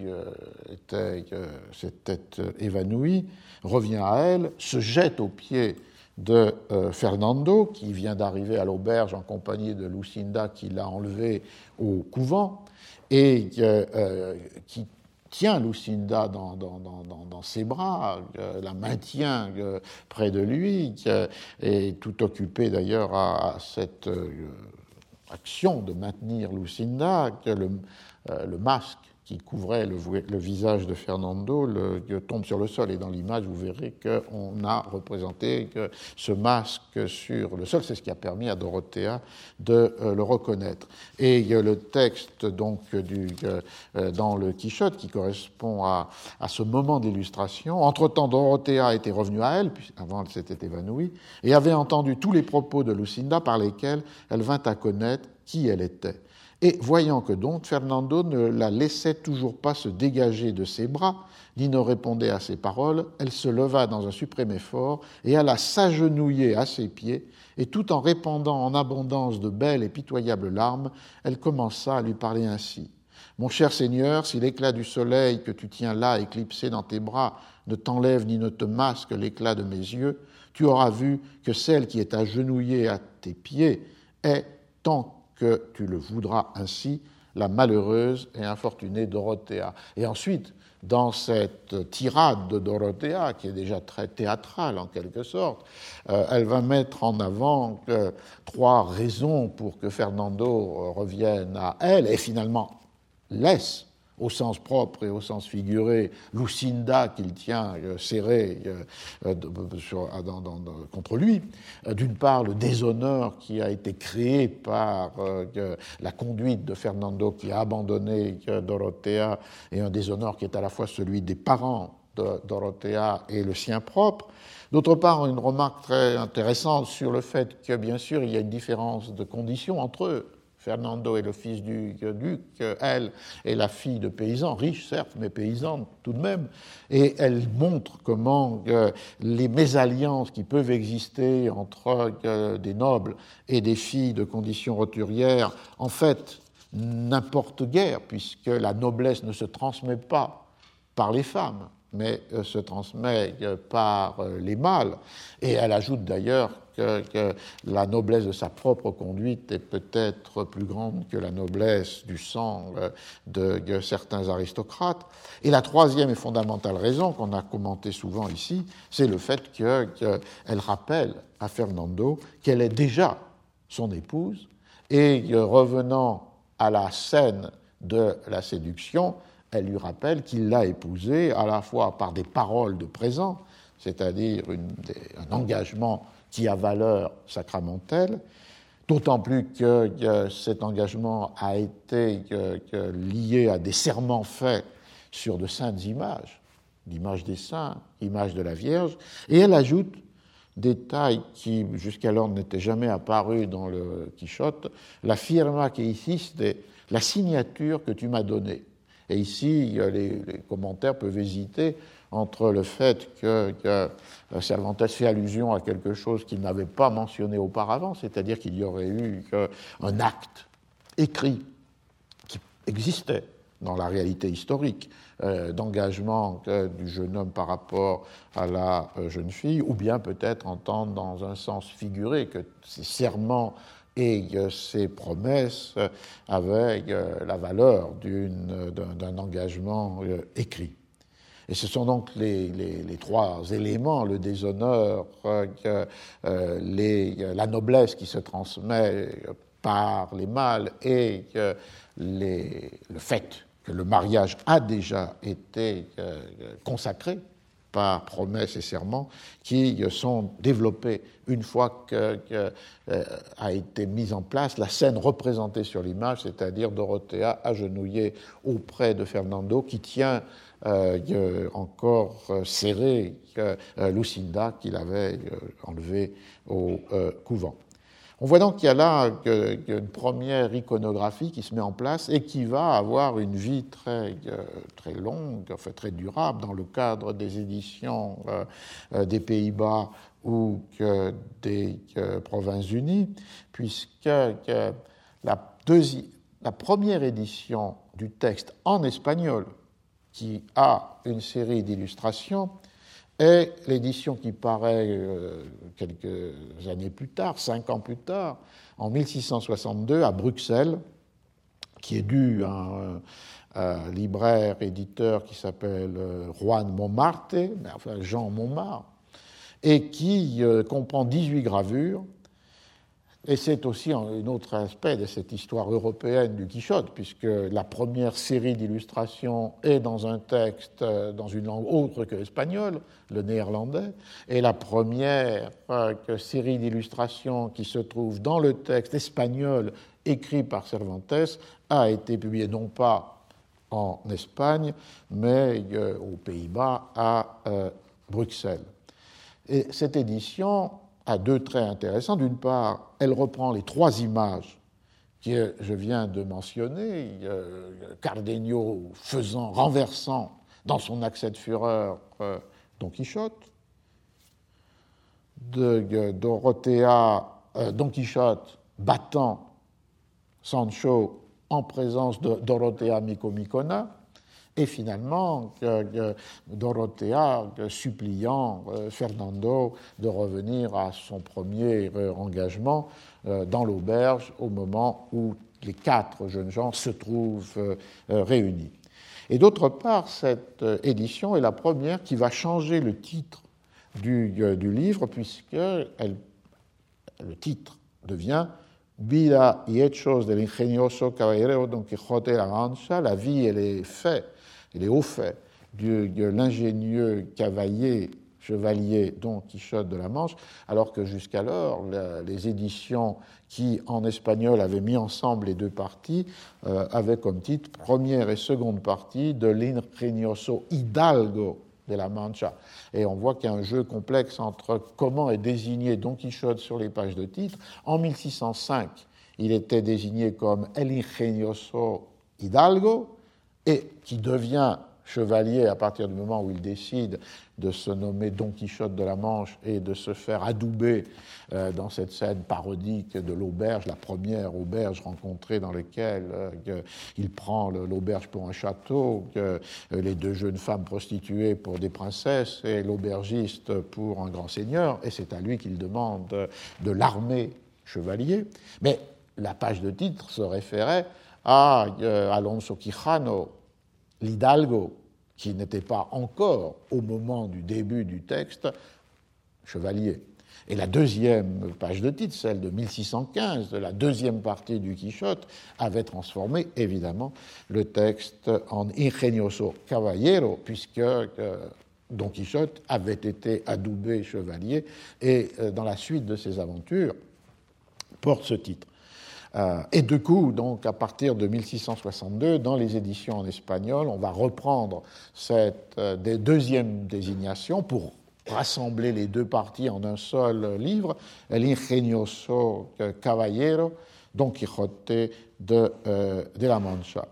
[SPEAKER 2] s'était évanouie, revient à elle, se jette aux pieds de Fernando, qui vient d'arriver à l'auberge en compagnie de Lucinda, qui l'a enlevé au couvent, et qui tient Lucinda dans ses bras, la maintient près de lui, est tout occupé d'ailleurs à cette action de maintenir Lucinda, que le masque qui couvrait le visage de Fernando tombe sur le sol. Et dans l'image, vous verrez qu'on a représenté ce masque sur le sol. C'est ce qui a permis à Dorothea de le reconnaître. Et le texte donc dans le Quichotte, qui correspond à ce moment d'illustration. Entre-temps, Dorothea était revenue à elle, avant elle s'était évanouie, et avait entendu tous les propos de Lucinda par lesquels elle vint à connaître qui elle était. Et voyant que donc Fernando ne la laissait toujours pas se dégager de ses bras, ni ne répondait à ses paroles, elle se leva dans un suprême effort et alla s'agenouiller à ses pieds, et tout en répandant en abondance de belles et pitoyables larmes, elle commença à lui parler ainsi. « Mon cher Seigneur, si l'éclat du soleil que tu tiens là éclipsé dans tes bras ne t'enlève ni ne te masque l'éclat de mes yeux, tu auras vu que celle qui est agenouillée à tes pieds est, tant que tu le voudras ainsi, la malheureuse et infortunée Dorothea. » Et ensuite, dans cette tirade de Dorothea, qui est déjà très théâtrale en quelque sorte, elle va mettre en avant trois raisons pour que Fernando revienne à elle, et finalement laisse, au sens propre et au sens figuré, Lucinda qu'il tient serrée contre lui. D'une part, le déshonneur qui a été créé par la conduite de Fernando qui a abandonné Dorothea, et un déshonneur qui est à la fois celui des parents de Dorothea et le sien propre. D'autre part, une remarque très intéressante sur le fait que, bien sûr, il y a une différence de conditions entre eux. Fernando est le fils du duc, elle est la fille de paysans, riche certes, mais paysans tout de même. Et elle montre comment les mésalliances qui peuvent exister entre des nobles et des filles de conditions roturières, en fait, n'importe guère, puisque la noblesse ne se transmet pas par les femmes, mais se transmet par les mâles. Et elle ajoute d'ailleurs que la noblesse de sa propre conduite est peut-être plus grande que la noblesse du sang de certains aristocrates. Et la troisième et fondamentale raison qu'on a commentée souvent ici, c'est le fait qu'elle rappelle à Fernando qu'elle est déjà son épouse, et revenant à la scène de la séduction, elle lui rappelle qu'il l'a épousée à la fois par des paroles de présent, c'est-à-dire un engagement qui a valeur sacramentelle, d'autant plus que cet engagement a été lié à des serments faits sur de saintes images, l'image des saints, l'image de la Vierge, et elle ajoute détail qui jusqu'alors n'était jamais apparu dans le Quichotte, la firma que hiciste, la signature que tu m'as donnée. Et ici, les commentaires peuvent hésiter entre le fait que Cervantes fait allusion à quelque chose qu'il n'avait pas mentionné auparavant, c'est-à-dire qu'il y aurait eu un acte écrit qui existait dans la réalité historique, d'engagement du jeune homme par rapport à la jeune fille, ou bien peut-être entendre dans un sens figuré que ces serments et ces promesses avaient la valeur d'un engagement écrit. Et ce sont donc les trois éléments, le déshonneur, la noblesse qui se transmet par les mâles et le fait que le mariage a déjà été consacré par promesses et serments, qui sont développés une fois qu'a été mise en place la scène représentée sur l'image, c'est-à-dire Dorothea agenouillée auprès de Fernando, qui tient encore serré Lucinda qu'il avait enlevée au couvent. On voit donc qu'il y a là une première iconographie qui se met en place et qui va avoir une vie très longue, enfin très durable, dans le cadre des éditions des Pays-Bas ou des Provinces-Unies, puisque la première édition du texte en espagnol, qui a une série d'illustrations, et l'édition qui paraît quelques années plus tard, 5 ans plus tard, en 1662 à Bruxelles, qui est due à un libraire éditeur qui s'appelle Juan Montmarte, enfin Jean Montmartre, et qui comprend 18 gravures. Et c'est aussi un autre aspect de cette histoire européenne du Quichotte, puisque la première série d'illustrations est dans un texte dans une langue autre que l'espagnol, le néerlandais, et la première série d'illustrations qui se trouve dans le texte espagnol écrit par Cervantes a été publiée non pas en Espagne, mais aux Pays-Bas, à Bruxelles. Et cette édition a deux traits intéressants. D'une part, elle reprend les 3 images que je viens de mentionner, Cardenio renversant dans son accès de fureur Don Quichotte, Dorothea, Don Quichotte battant Sancho en présence de Dorothea Micomicona, et finalement Dorothea suppliant Fernando de revenir à son premier engagement dans l'auberge au moment où les 4 jeunes gens se trouvent réunis. Et d'autre part, cette édition est la première qui va changer le titre du livre, puisque le titre devient Vida y hechos del ingenioso caballero Don Quijote de la Mancha, la vie et les faits, et les hauts faits de l'ingénieux chevalier Don Quichotte de la Manche, alors que jusqu'alors, les éditions qui, en espagnol, avaient mis ensemble les 2 parties, avaient comme titre première et seconde partie de l'Ingenioso Hidalgo de la Mancha. Et on voit qu'il y a un jeu complexe entre comment est désigné Don Quichotte sur les pages de titre. En 1605, il était désigné comme El Ingenioso Hidalgo, et qui devient chevalier à partir du moment où il décide de se nommer Don Quichotte de la Manche et de se faire adouber dans cette scène parodique de l'auberge, la première auberge rencontrée dans laquelle il prend l'auberge pour un château, les 2 jeunes femmes prostituées pour des princesses et l'aubergiste pour un grand seigneur, et c'est à lui qu'il demande de l'armer chevalier. Mais la page de titre se référait à Alonso Quijano, l'Hidalgo, qui n'était pas encore, au moment du début du texte, chevalier. Et la deuxième page de titre, celle de 1615, de la deuxième partie du Quichotte, avait transformé, évidemment, le texte en Ingenioso Caballero, puisque Don Quichotte avait été adoubé chevalier, et dans la suite de ses aventures, porte ce titre. Et du coup, donc, à partir de 1662, dans les éditions en espagnol, on va reprendre cette deuxième désignation pour rassembler les 2 parties en un seul livre, El Ingenioso Caballero, Don Quijote de la Mancha.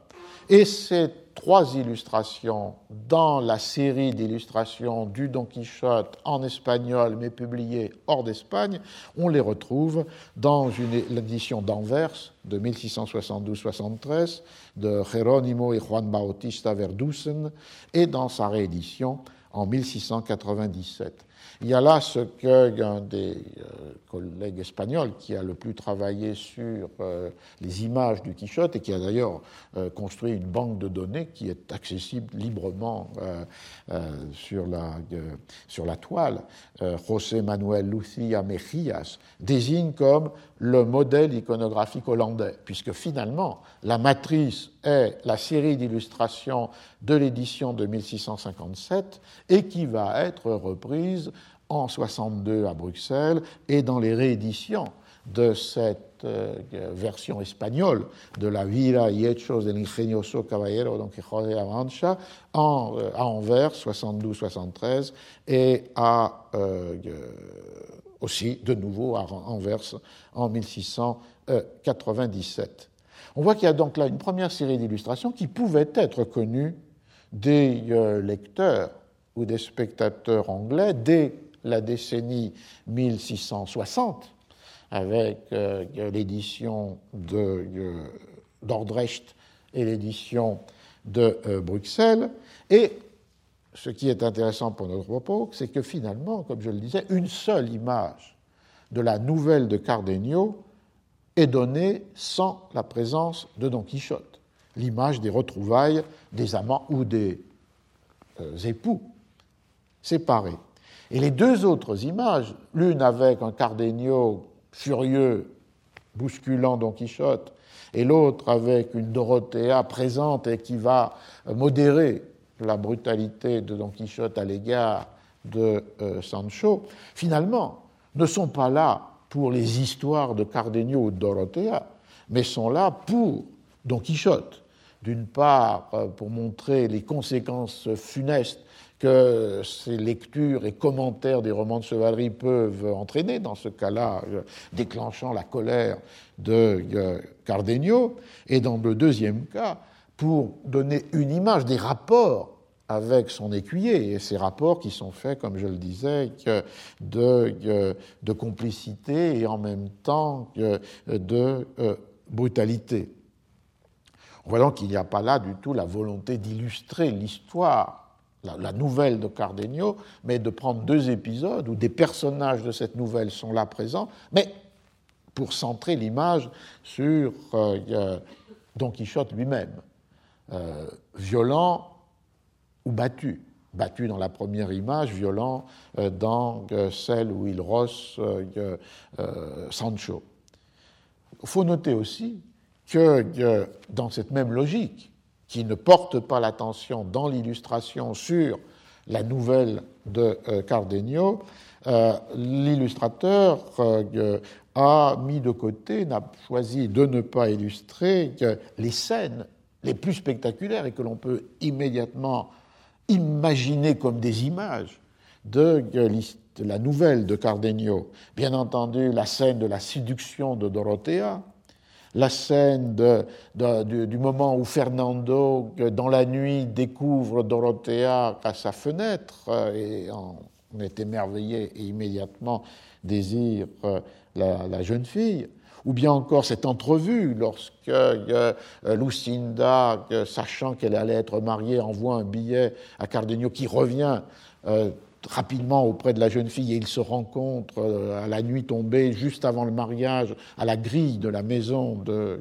[SPEAKER 2] Et ces 3 illustrations dans la série d'illustrations du Don Quichotte en espagnol, mais publiées hors d'Espagne, on les retrouve dans l'édition d'Anvers de 1672-73 de Jerónimo et Juan Bautista Verdusen et dans sa réédition en 1697. Il y a là ce qu'un des collègues espagnols qui a le plus travaillé sur les images du Quichotte et qui a d'ailleurs construit une banque de données qui est accessible librement sur la toile, José Manuel Lucia Mejías, désigne comme le modèle iconographique hollandais, puisque finalement la matrice est la série d'illustrations de l'édition de 1657 et qui va être reprise en 62 à Bruxelles et dans les rééditions de cette version espagnole de la Vida y Hechos del Ingenioso Caballero Don Quijote de la Mancha à Anvers 72-73 et aussi de nouveau à Anvers en 1697. On voit qu'il y a donc là une première série d'illustrations qui pouvaient être connues des lecteurs ou des spectateurs anglais dès la décennie 1660, avec l'édition d'Ordrecht et l'édition de Bruxelles. Et ce qui est intéressant pour notre propos, c'est que finalement, comme je le disais, une seule image de la nouvelle de Cardenio est donnée sans la présence de Don Quichotte, l'image des retrouvailles des amants ou des époux séparés. Et les 2 autres images, l'une avec un Cardenio furieux bousculant Don Quichotte et l'autre avec une Dorothea présente et qui va modérer la brutalité de Don Quichotte à l'égard de Sancho, finalement, ne sont pas là pour les histoires de Cardenio ou de Dorothea, mais sont là pour Don Quichotte. D'une part, pour montrer les conséquences funestes que ces lectures et commentaires des romans de chevalerie peuvent entraîner, dans ce cas-là, déclenchant la colère de Cardenio, et dans le deuxième cas, pour donner une image des rapports avec son écuyer, et ces rapports qui sont faits, comme je le disais, de complicité et en même temps de brutalité. On voit donc qu'il n'y a pas là du tout la volonté d'illustrer l'histoire, la nouvelle de Cardenio, mais de prendre 2 épisodes où des personnages de cette nouvelle sont là présents, mais pour centrer l'image sur Don Quichotte lui-même, violent ou battu. Battu dans la première image, violent dans celle où il rosse Sancho. Il faut noter aussi que dans cette même logique, qui ne porte pas l'attention dans l'illustration sur la nouvelle de Cardenio, l'illustrateur a mis de côté, n'a choisi de ne pas illustrer les scènes les plus spectaculaires et que l'on peut immédiatement imaginer comme des images de la nouvelle de Cardenio. Bien entendu, la scène de la séduction de Dorothea, la scène du moment où Fernando, dans la nuit, découvre Dorothea à sa fenêtre et en est émerveillé et immédiatement désire la jeune fille, ou bien encore cette entrevue lorsque Lucinda, sachant qu'elle allait être mariée, envoie un billet à Cardenio qui revient rapidement auprès de la jeune fille et ils se rencontrent à la nuit tombée, juste avant le mariage, à la grille de la maison de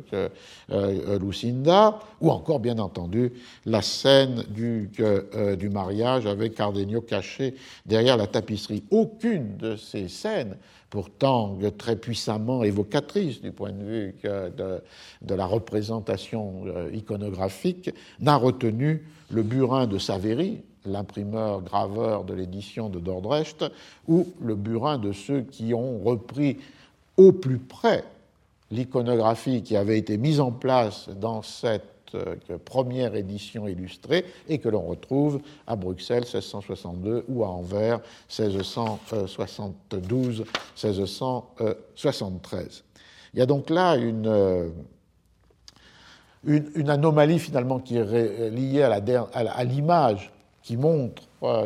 [SPEAKER 2] Lucinda, ou encore, bien entendu, la scène du mariage avec Cardenio caché derrière la tapisserie. Aucune de ces scènes, pourtant très puissamment évocatrices du point de vue de la représentation iconographique, n'a retenu le burin de Savéry, l'imprimeur-graveur de l'édition de Dordrecht, ou le burin de ceux qui ont repris au plus près l'iconographie qui avait été mise en place dans cette première édition illustrée et que l'on retrouve à Bruxelles 1662 ou à Anvers 1672-1673. Il y a donc là une anomalie finalement qui est liée à l'image qui montre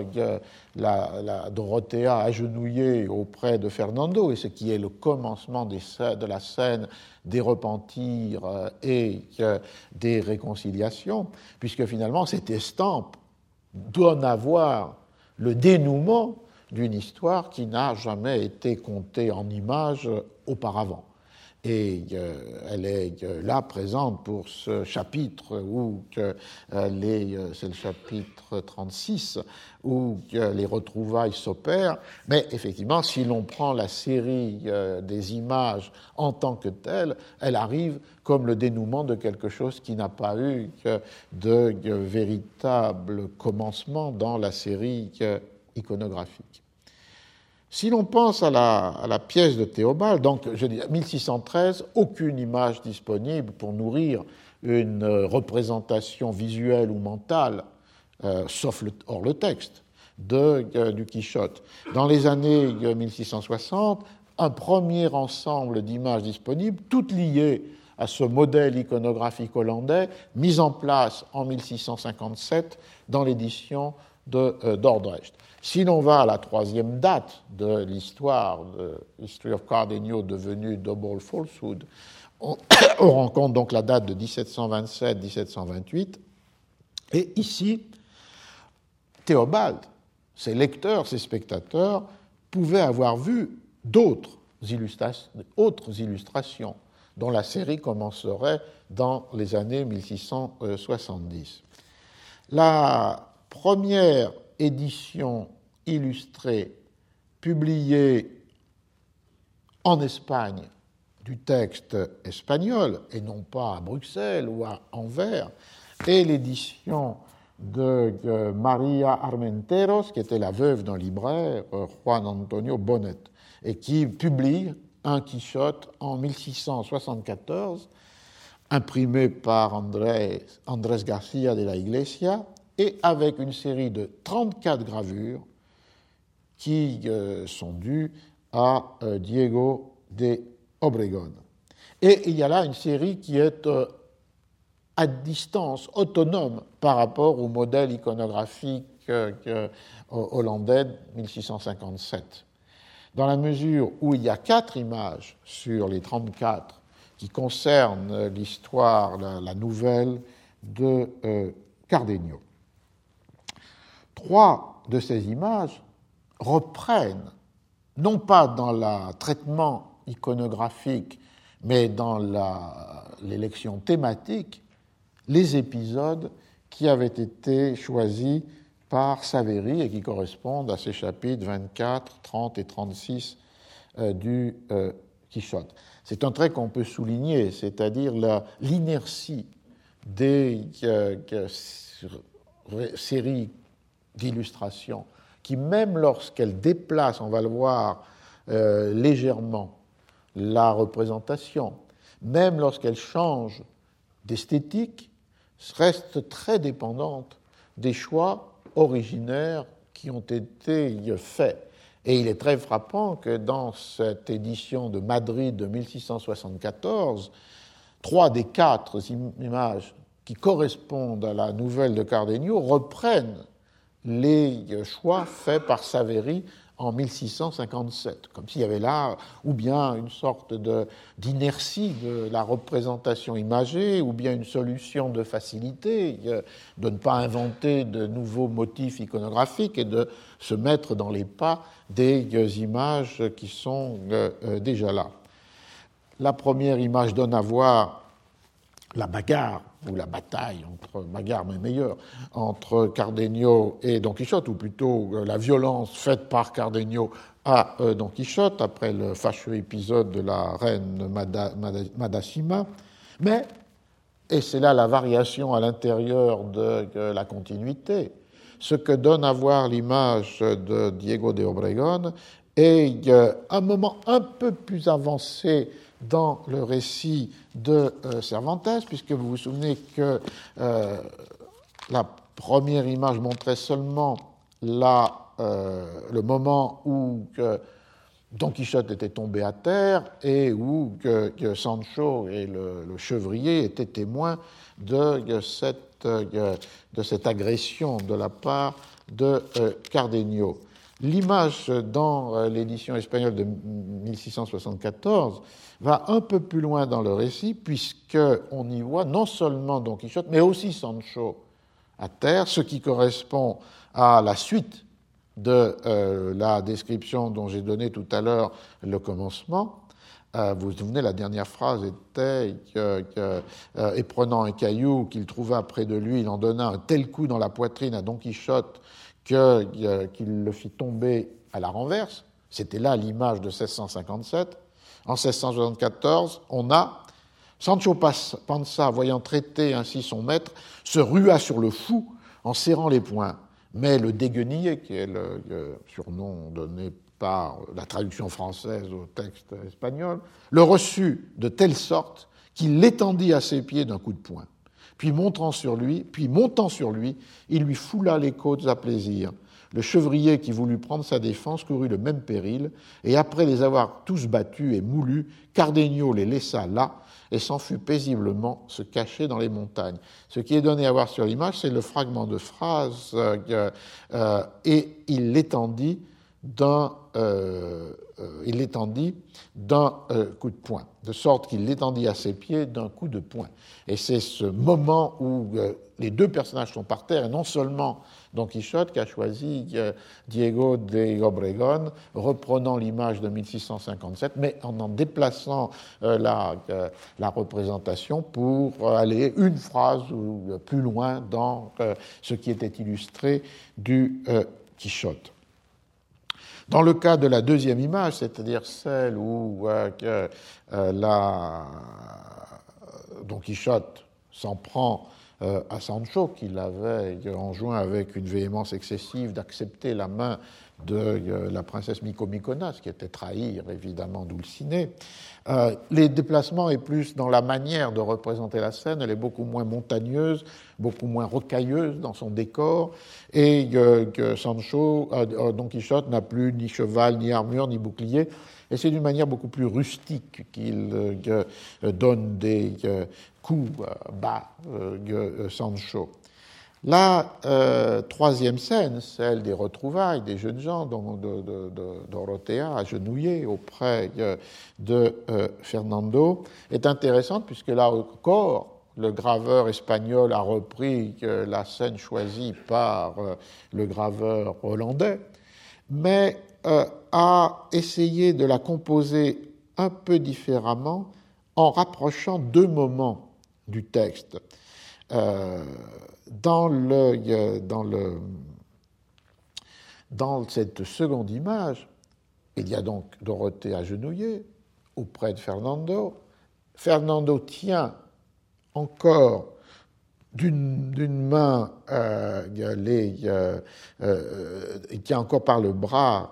[SPEAKER 2] la Dorothea agenouillée auprès de Fernando, et ce qui est le commencement de la scène des repentirs et des réconciliations, puisque finalement cette estampe doit avoir le dénouement d'une histoire qui n'a jamais été contée en images auparavant. Et elle est là présente pour ce chapitre où c'est le chapitre 36 où les retrouvailles s'opèrent. Mais effectivement, si l'on prend la série des images en tant que telle, elle arrive comme le dénouement de quelque chose qui n'a pas eu de véritable commencement dans la série iconographique. Si l'on pense à la pièce de Théobald, donc je dis 1613, aucune image disponible pour nourrir une représentation visuelle ou mentale, sauf hors le texte, du Quichotte. Dans les années 1660, un premier ensemble d'images disponibles, toutes liées à ce modèle iconographique hollandais, mis en place en 1657 dans l'édition d'Ordrecht. Si l'on va à la troisième date de l'histoire, de History of Cardenio devenue Double Falsehood, on rencontre donc la date de 1727-1728. Et ici, Théobald, ses lecteurs, ses spectateurs, pouvaient avoir vu d'autres illustrations dont la série commencerait dans les années 1670. La première édition illustrée publiée en Espagne du texte espagnol, et non pas à Bruxelles ou à Anvers, est l'édition de Maria Armenteros, qui était la veuve d'un libraire, Juan Antonio Bonet, et qui publie un Quichotte en 1674, imprimé par Andrés García de la Iglesia, et avec une série de 34 gravures qui sont dues à Diego de Obregón. Et il y a là une série qui est à distance, autonome par rapport au modèle iconographique hollandais de 1657. Dans la mesure où il y a 4 images sur les 34 qui concernent l'histoire, la nouvelle de Cardenio. 3 de ces images reprennent, non pas dans le traitement iconographique, mais dans l'élection thématique, les épisodes qui avaient été choisis par Savéry et qui correspondent à ces chapitres 24, 30 et 36 du Quichotte. C'est un trait qu'on peut souligner, c'est-à-dire l'inertie des séries d'illustrations qui, même lorsqu'elles déplacent, on va le voir légèrement, la représentation, même lorsqu'elles changent d'esthétique, restent très dépendantes des choix originaires qui ont été faits. Et il est très frappant que dans cette édition de Madrid de 1674, 3 des 4 images qui correspondent à la nouvelle de Cardenio reprennent les choix faits par Savéry en 1657, comme s'il y avait là ou bien une sorte d'inertie de la représentation imagée, ou bien une solution de facilité, de ne pas inventer de nouveaux motifs iconographiques et de se mettre dans les pas des images qui sont déjà là. La première image donne à voir la bagarre, ou la bataille, bagarre mais meilleure, entre Cardenio et Don Quichotte, ou plutôt la violence faite par Cardenio à Don Quichotte, après le fâcheux épisode de la reine Madasima. Mais, et c'est là la variation à l'intérieur de la continuité, ce que donne à voir l'image de Diego de Obregón est un moment un peu plus avancé dans le récit de Cervantes, puisque vous vous souvenez que la première image montrait seulement le moment où
[SPEAKER 3] Don Quichotte était tombé à terre et où que Sancho et le chevrier étaient témoins de cette agression de la part de Cardenio. L'image dans l'édition espagnole de 1674 va un peu plus loin dans le récit, puisqu'on y voit non seulement Don Quichotte, mais aussi Sancho à terre, ce qui correspond à la suite de la description dont j'ai donné tout à l'heure le commencement. Vous vous souvenez, la dernière phrase était et prenant un caillou qu'il trouva près de lui, il en donna un tel coup dans la poitrine à Don Quichotte qu'il le fit tomber à la renverse. C'était là l'image de 1657. En 1674, on a Sancho Panza, voyant traiter ainsi son maître, se rua sur le fou en serrant les poings. Mais le déguenillé, qui est le surnom donné par la traduction française au texte espagnol, le reçut de telle sorte qu'il l'étendit à ses pieds d'un coup de poing. Puis montant sur lui, il lui foula les côtes à plaisir. Le chevrier qui voulut prendre sa défense courut le même péril, et après les avoir tous battus et moulus, Cardenio les laissa là et s'en fut paisiblement se cacher dans les montagnes. Ce qui est donné à voir sur l'image, c'est le fragment de phrase et il l'étendit d'un coup de poing, de sorte qu'il l'étendit à ses pieds d'un coup de poing. Et c'est ce moment où les deux personnages sont par terre, et non seulement Don Quichotte qu'a choisi Diego de Obregón, reprenant l'image de 1657, mais en déplaçant la représentation pour aller une phrase ou plus loin dans ce qui était illustré du Quichotte. Dans le cas de la deuxième image, c'est-à-dire celle où Don Quichotte s'en prend à Sancho, qui l'avait enjoint avec une véhémence excessive d'accepter la main de la princesse Micomyconas, qui était trahir évidemment Dulcinée. Les déplacements est plus dans la manière de représenter la scène, elle est beaucoup moins montagneuse, beaucoup moins rocailleuse dans son décor, et que Sancho, Don Quichotte n'a plus ni cheval, ni armure, ni bouclier, et c'est d'une manière beaucoup plus rustique qu'il donne des coups bas Sancho. La troisième scène, celle des retrouvailles des jeunes gens, Dorothea agenouillée auprès de Fernando, est intéressante puisque là encore, le graveur espagnol a repris la scène choisie par le graveur hollandais, mais a essayé de la composer un peu différemment en rapprochant deux moments du texte. Dans cette seconde image, il y a donc Dorothée agenouillée auprès de Fernando. Fernando tient encore d'une main, il tient encore par le bras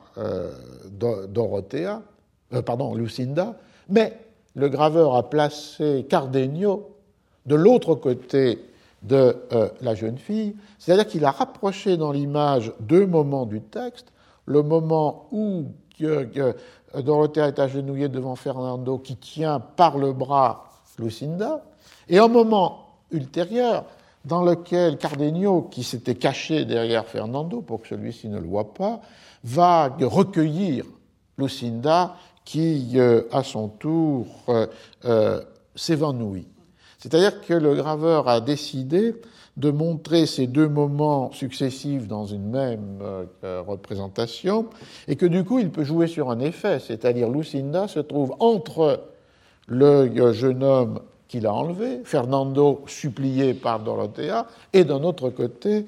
[SPEAKER 3] Lucinda, mais le graveur a placé Cardenio de l'autre côté de la jeune fille, c'est-à-dire qu'il a rapproché dans l'image deux moments du texte, le moment où Dorothea est agenouillée devant Fernando qui tient par le bras Lucinda, et un moment ultérieur dans lequel Cardenio, qui s'était caché derrière Fernando pour que celui-ci ne le voie pas, va recueillir Lucinda qui, à son tour, s'évanouit. C'est-à-dire que le graveur a décidé de montrer ces deux moments successifs dans une même représentation et que du coup il peut jouer sur un effet, c'est-à-dire Lucinda se trouve entre le jeune homme qu'il a enlevé, Fernando supplié par Dorothea, et d'un autre côté,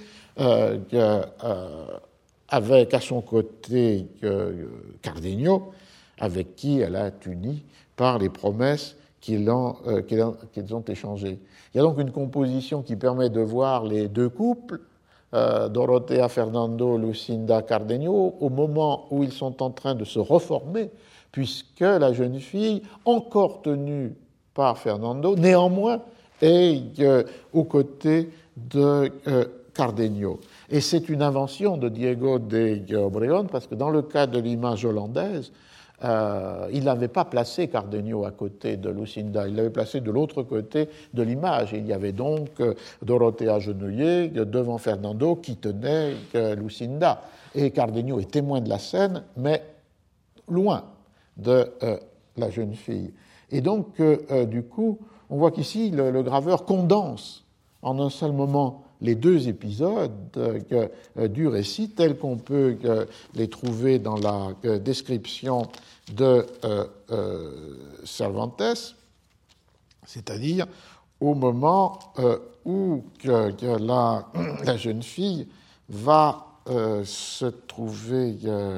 [SPEAKER 3] avec à son côté Cardenio, avec qui elle a uni par les promesses qu'ils ont échangées. Il y a donc une composition qui permet de voir les deux couples, Dorothea, Fernando, Lucinda, Cardenio, au moment où ils sont en train de se reformer, puisque la jeune fille, encore tenue par Fernando, néanmoins est aux côtés de Cardenio. Et c'est une invention de Diego de Obregón, parce que dans le cas de l'image hollandaise, il n'avait pas placé Cardenio à côté de Lucinda, il l'avait placé de l'autre côté de l'image. Il y avait donc Dorothea agenouillée devant Fernando qui tenait Lucinda. Et Cardenio est témoin de la scène, mais loin de la jeune fille. Et donc, du coup, on voit qu'ici, le graveur condense en un seul moment les deux épisodes du récit tels qu'on peut les trouver dans la description de Cervantes, c'est-à-dire au moment où la jeune fille va se trouver...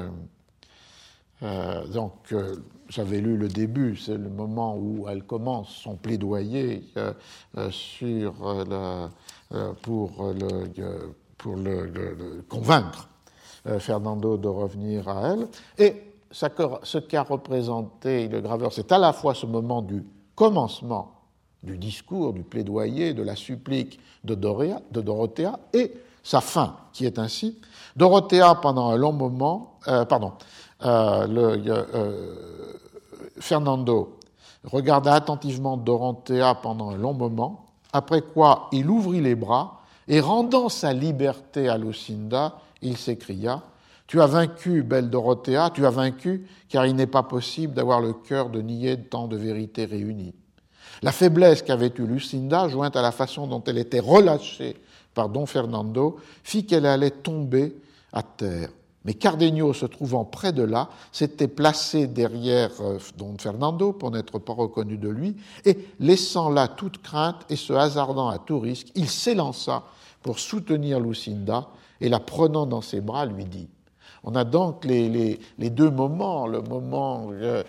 [SPEAKER 3] j'avais lu le début, c'est le moment où elle commence son plaidoyer pour le convaincre Fernando de revenir à elle. Et ce qu'a représenté le graveur, c'est à la fois ce moment du commencement du discours, du plaidoyer, de la supplique de Dorothea, et sa fin, qui est ainsi. Dorothea, pendant un long moment, Fernando regarda attentivement Dorothea pendant un long moment, après quoi il ouvrit les bras et, rendant sa liberté à Lucinda, il s'écria « Tu as vaincu, belle Dorothea, tu as vaincu, car il n'est pas possible d'avoir le cœur de nier tant de vérités réunies. » La faiblesse qu'avait eue Lucinda, jointe à la façon dont elle était relâchée par Don Fernando, fit qu'elle allait tomber à terre. Mais Cardenio, se trouvant près de là, s'était placé derrière Don Fernando pour n'être pas reconnu de lui, et laissant là toute crainte et se hasardant à tout risque, il s'élança pour soutenir Lucinda et, la prenant dans ses bras, lui dit. On a donc les deux moments, le moment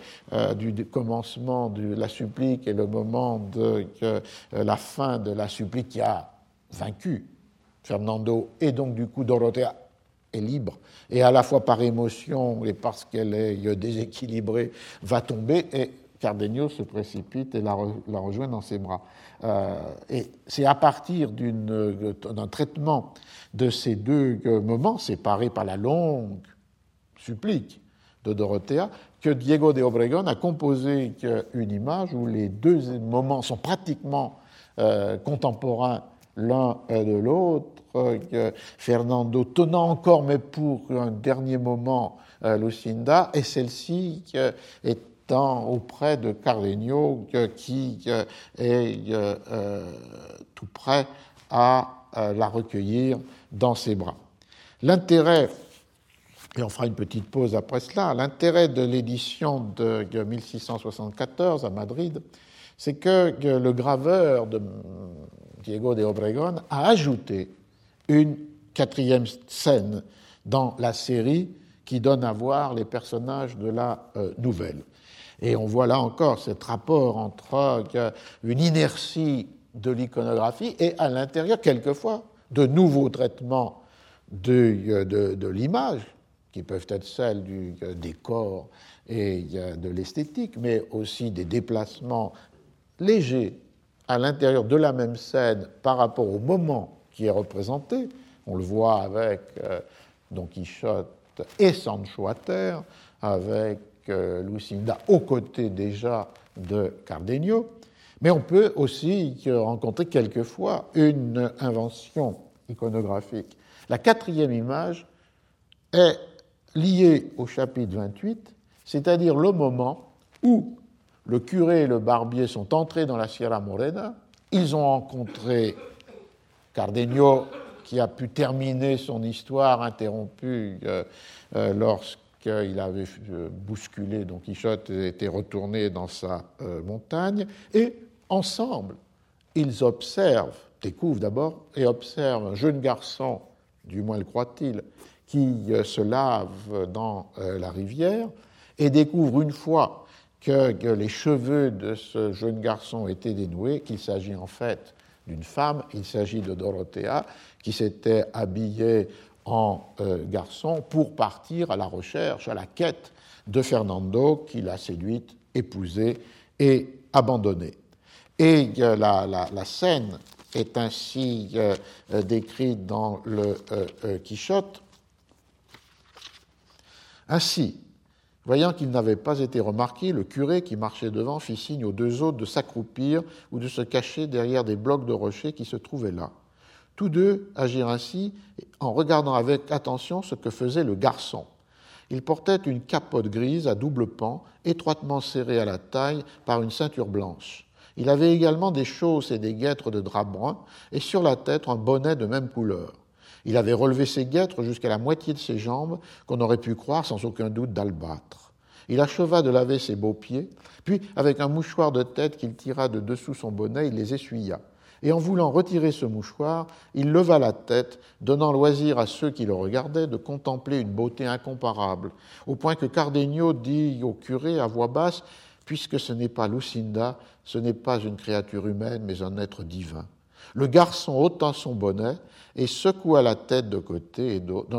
[SPEAKER 3] du commencement de la supplique et le moment de la fin de la supplique qui a vaincu Fernando, et donc du coup Dorothea est libre, et à la fois par émotion et parce qu'elle est déséquilibrée, va tomber, et Cardenio se précipite et la rejoint dans ses bras. Et c'est à partir d'un traitement de ces deux moments, séparés par la longue supplique de Dorothea, que Diego de Obregón a composé une image où les deux moments sont pratiquement contemporains l'un de l'autre, Fernando tenant encore, mais pour un dernier moment, Lucinda, et celle-ci étant auprès de Cardenio, qui est tout prêt à la recueillir dans ses bras. L'intérêt, et on fera une petite pause après cela, l'intérêt de l'édition de 1674 à Madrid, c'est que le graveur de Diego de Obregón a ajouté une quatrième scène dans la série qui donne à voir les personnages de la nouvelle. Et on voit là encore ce rapport entre une inertie de l'iconographie et à l'intérieur, quelquefois, de nouveaux traitements de l'image, qui peuvent être celles du décor et de l'esthétique, mais aussi des déplacements légers à l'intérieur de la même scène par rapport au moment qui est représenté. On le voit avec Don Quichotte et Sancho à terre, avec Lucinda aux côtés déjà de Cardenio, mais on peut aussi rencontrer quelquefois une invention iconographique. La quatrième image est liée au chapitre 28, c'est-à-dire le moment où le curé et le barbier sont entrés dans la Sierra Morena, ils ont rencontré Cardenio, qui a pu terminer son histoire interrompue lorsqu'il avait bousculé Don Quichotte et était retourné dans sa montagne, et ensemble, ils découvrent d'abord et observent un jeune garçon, du moins le croit-il, qui se lave dans la rivière, et découvrent une fois que les cheveux de ce jeune garçon étaient dénoués, qu'il s'agit en fait d'une femme, il s'agit de Dorothea, qui s'était habillée en garçon pour partir à la recherche, à la quête de Fernando, qui l'a séduite, épousée et abandonnée. Et la scène est ainsi décrite dans le Quichotte. Ainsi, Voyant qu'il n'avait pas été remarqué, le curé qui marchait devant fit signe aux deux autres de s'accroupir ou de se cacher derrière des blocs de rochers qui se trouvaient là. Tous deux agirent ainsi en regardant avec attention ce que faisait le garçon. Il portait une capote grise à double pan, étroitement serrée à la taille par une ceinture blanche. Il avait également des chausses et des guêtres de drap brun et sur la tête un bonnet de même couleur. Il avait relevé ses guêtres jusqu'à la moitié de ses jambes, qu'on aurait pu croire sans aucun doute d'albâtre. Il acheva de laver ses beaux pieds, puis avec un mouchoir de tête qu'il tira de dessous son bonnet, il les essuya. Et en voulant retirer ce mouchoir, il leva la tête, donnant loisir à ceux qui le regardaient de contempler une beauté incomparable, au point que Cardenio dit au curé à voix basse « Puisque ce n'est pas Lucinda, ce n'est pas une créature humaine, mais un être divin. » Le garçon ôta son bonnet et secoua la tête de côté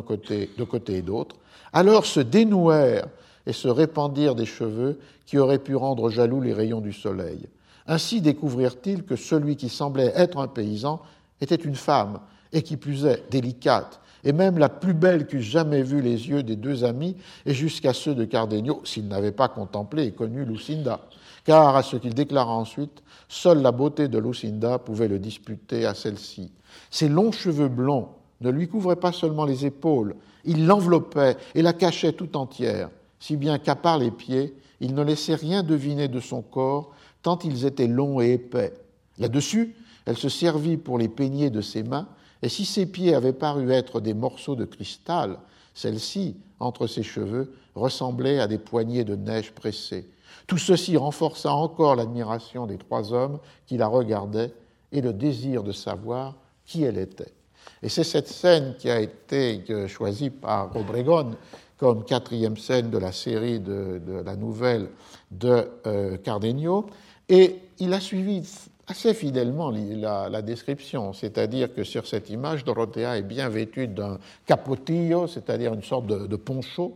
[SPEAKER 3] et d'autre. Alors se dénouèrent et se répandirent des cheveux qui auraient pu rendre jaloux les rayons du soleil. Ainsi découvrirent-ils que celui qui semblait être un paysan était une femme, et qui plus est délicate, et même la plus belle qu'eussent jamais vu les yeux des deux amis, et jusqu'à ceux de Cardenio, s'il n'avait pas contemplé et connu Lucinda. Car, à ce qu'il déclara ensuite, seule la beauté de Lucinda pouvait le disputer à celle-ci. Ses longs cheveux blonds ne lui couvraient pas seulement les épaules, ils l'enveloppaient et la cachaient tout entière, si bien qu'à part les pieds, il ne laissait rien deviner de son corps, tant ils étaient longs et épais. Là-dessus, elle se servit pour les peigner de ses mains, et si ses pieds avaient paru être des morceaux de cristal, celle-ci, entre ses cheveux, ressemblait à des poignées de neige pressées. Tout ceci renforça encore l'admiration des trois hommes qui la regardaient et le désir de savoir qui elle était. Et c'est cette scène qui a été choisie par Obregón comme quatrième scène de la série de la nouvelle de Cardenio, et il a suivi assez fidèlement la description, c'est-à-dire que sur cette image, Dorothea est bien vêtue d'un capotillo, c'est-à-dire une sorte de poncho,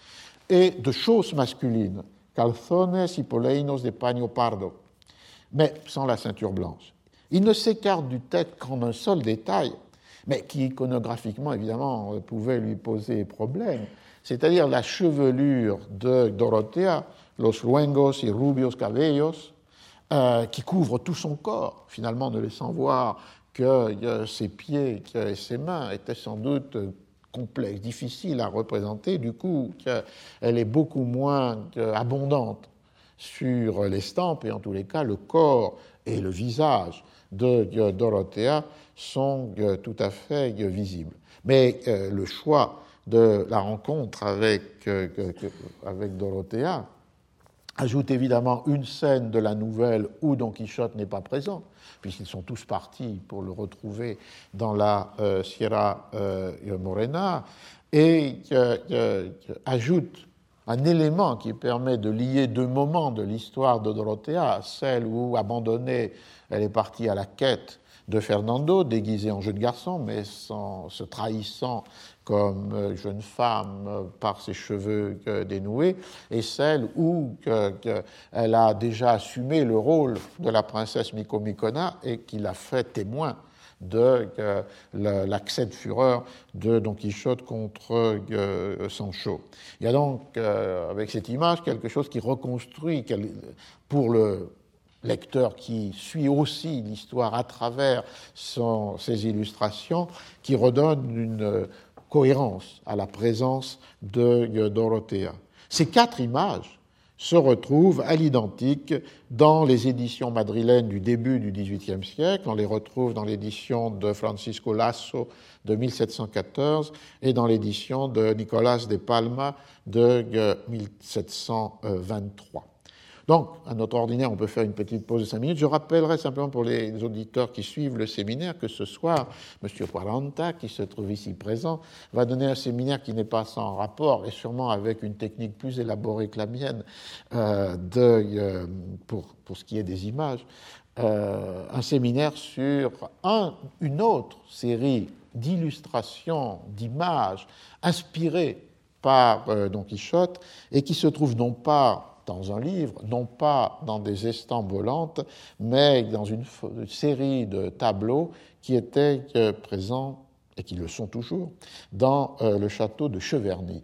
[SPEAKER 3] et de chausses masculines, calzones y poleinos de paño pardo, mais sans la ceinture blanche. Il ne s'écarte du texte qu'en un seul détail, mais qui iconographiquement, évidemment, pouvait lui poser problème, c'est-à-dire la chevelure de Dorothea, los luengos y rubios cabellos, qui couvre tout son corps, finalement ne laissant voir que ses pieds et ses mains étaient sans doute complexes, difficiles à représenter, du coup elle est beaucoup moins abondante sur l'estampe, et en tous les cas le corps et le visage de Dorothea sont tout à fait visibles. Mais le choix de la rencontre avec Dorothea ajoute évidemment une scène de la nouvelle où Don Quichotte n'est pas présent, puisqu'ils sont tous partis pour le retrouver dans la Sierra Morena, et ajoute un élément qui permet de lier deux moments de l'histoire de Dorothea, celle où, abandonnée, elle est partie à la quête de Fernando, déguisée en jeune garçon, mais se trahissant comme jeune femme par ses cheveux dénoués, et celle où elle a déjà assumé le rôle de la princesse Micomicona et qui l'a fait témoin de l'accès de fureur de Don Quichotte contre Sancho. Il y a donc, avec cette image, quelque chose qui reconstruit pour le lecteur qui suit aussi l'histoire à travers ses illustrations, qui redonne une cohérence à la présence de Dorothea. Ces quatre images se retrouvent à l'identique dans les éditions madrilènes du début du XVIIIe siècle. On les retrouve dans l'édition de Francisco Lasso de 1714 et dans l'édition de Nicolas de Palma de 1723. Donc, à notre ordinaire, on peut faire une petite pause de 5 minutes. Je rappellerai simplement pour les auditeurs qui suivent le séminaire que ce soir, M. Quaranta, qui se trouve ici présent, va donner un séminaire qui n'est pas sans rapport et sûrement avec une technique plus élaborée que la mienne pour ce qui est des images, un séminaire sur une autre série d'illustrations, d'images inspirées par Don Quichotte et qui se trouve non pas dans un livre, non pas dans des estampes volantes, mais dans une série de tableaux qui étaient présents, et qui le sont toujours, dans le château de Cheverny.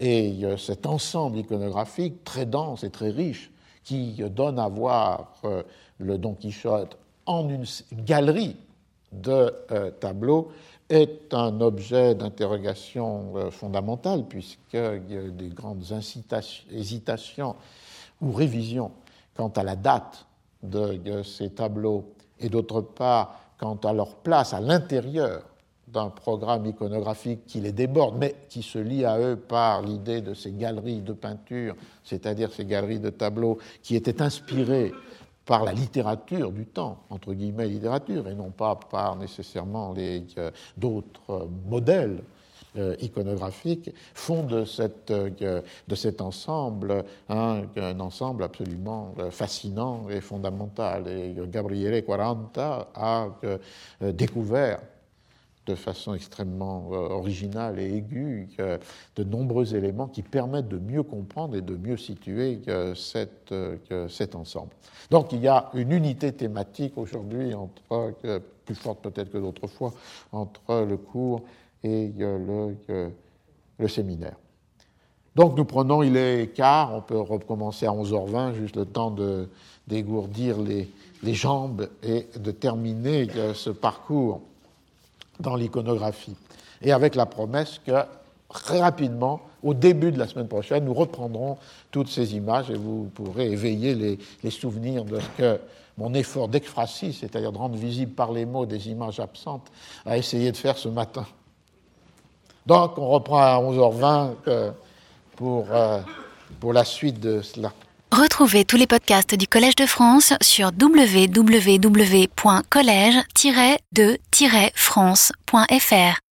[SPEAKER 3] et cet ensemble iconographique très dense et très riche qui donne à voir le Don Quichotte en une galerie de tableaux est un objet d'interrogation fondamentale, puisqu'il y a des grandes hésitations ou révisions quant à la date de ces tableaux, et d'autre part quant à leur place à l'intérieur d'un programme iconographique qui les déborde, mais qui se lie à eux par l'idée de ces galeries de peinture, c'est-à-dire ces galeries de tableaux qui étaient inspirées par la littérature du temps, entre guillemets littérature, et non pas par nécessairement d'autres modèles iconographiques, font de cet ensemble un ensemble absolument fascinant et fondamental. Et Gabriele Quaranta a découvert de façon extrêmement originale et aiguë de nombreux éléments qui permettent de mieux comprendre et de mieux situer cet ensemble. Donc il y a une unité thématique aujourd'hui, plus forte peut-être que d'autres fois, entre le cours et le séminaire. Donc nous prenons, il est quart, on peut recommencer à 11h20, juste le temps de dégourdir les jambes et de terminer ce parcours dans l'iconographie. Et avec la promesse que, très rapidement, au début de la semaine prochaine, nous reprendrons toutes ces images et vous pourrez éveiller les souvenirs de ce que mon effort d'ekphrasie, c'est-à-dire de rendre visible par les mots des images absentes, a essayé de faire ce matin. Donc, on reprend à 11h20 pour la suite de cela.
[SPEAKER 1] Retrouvez tous les podcasts du Collège de France sur www.collège-de-france.fr.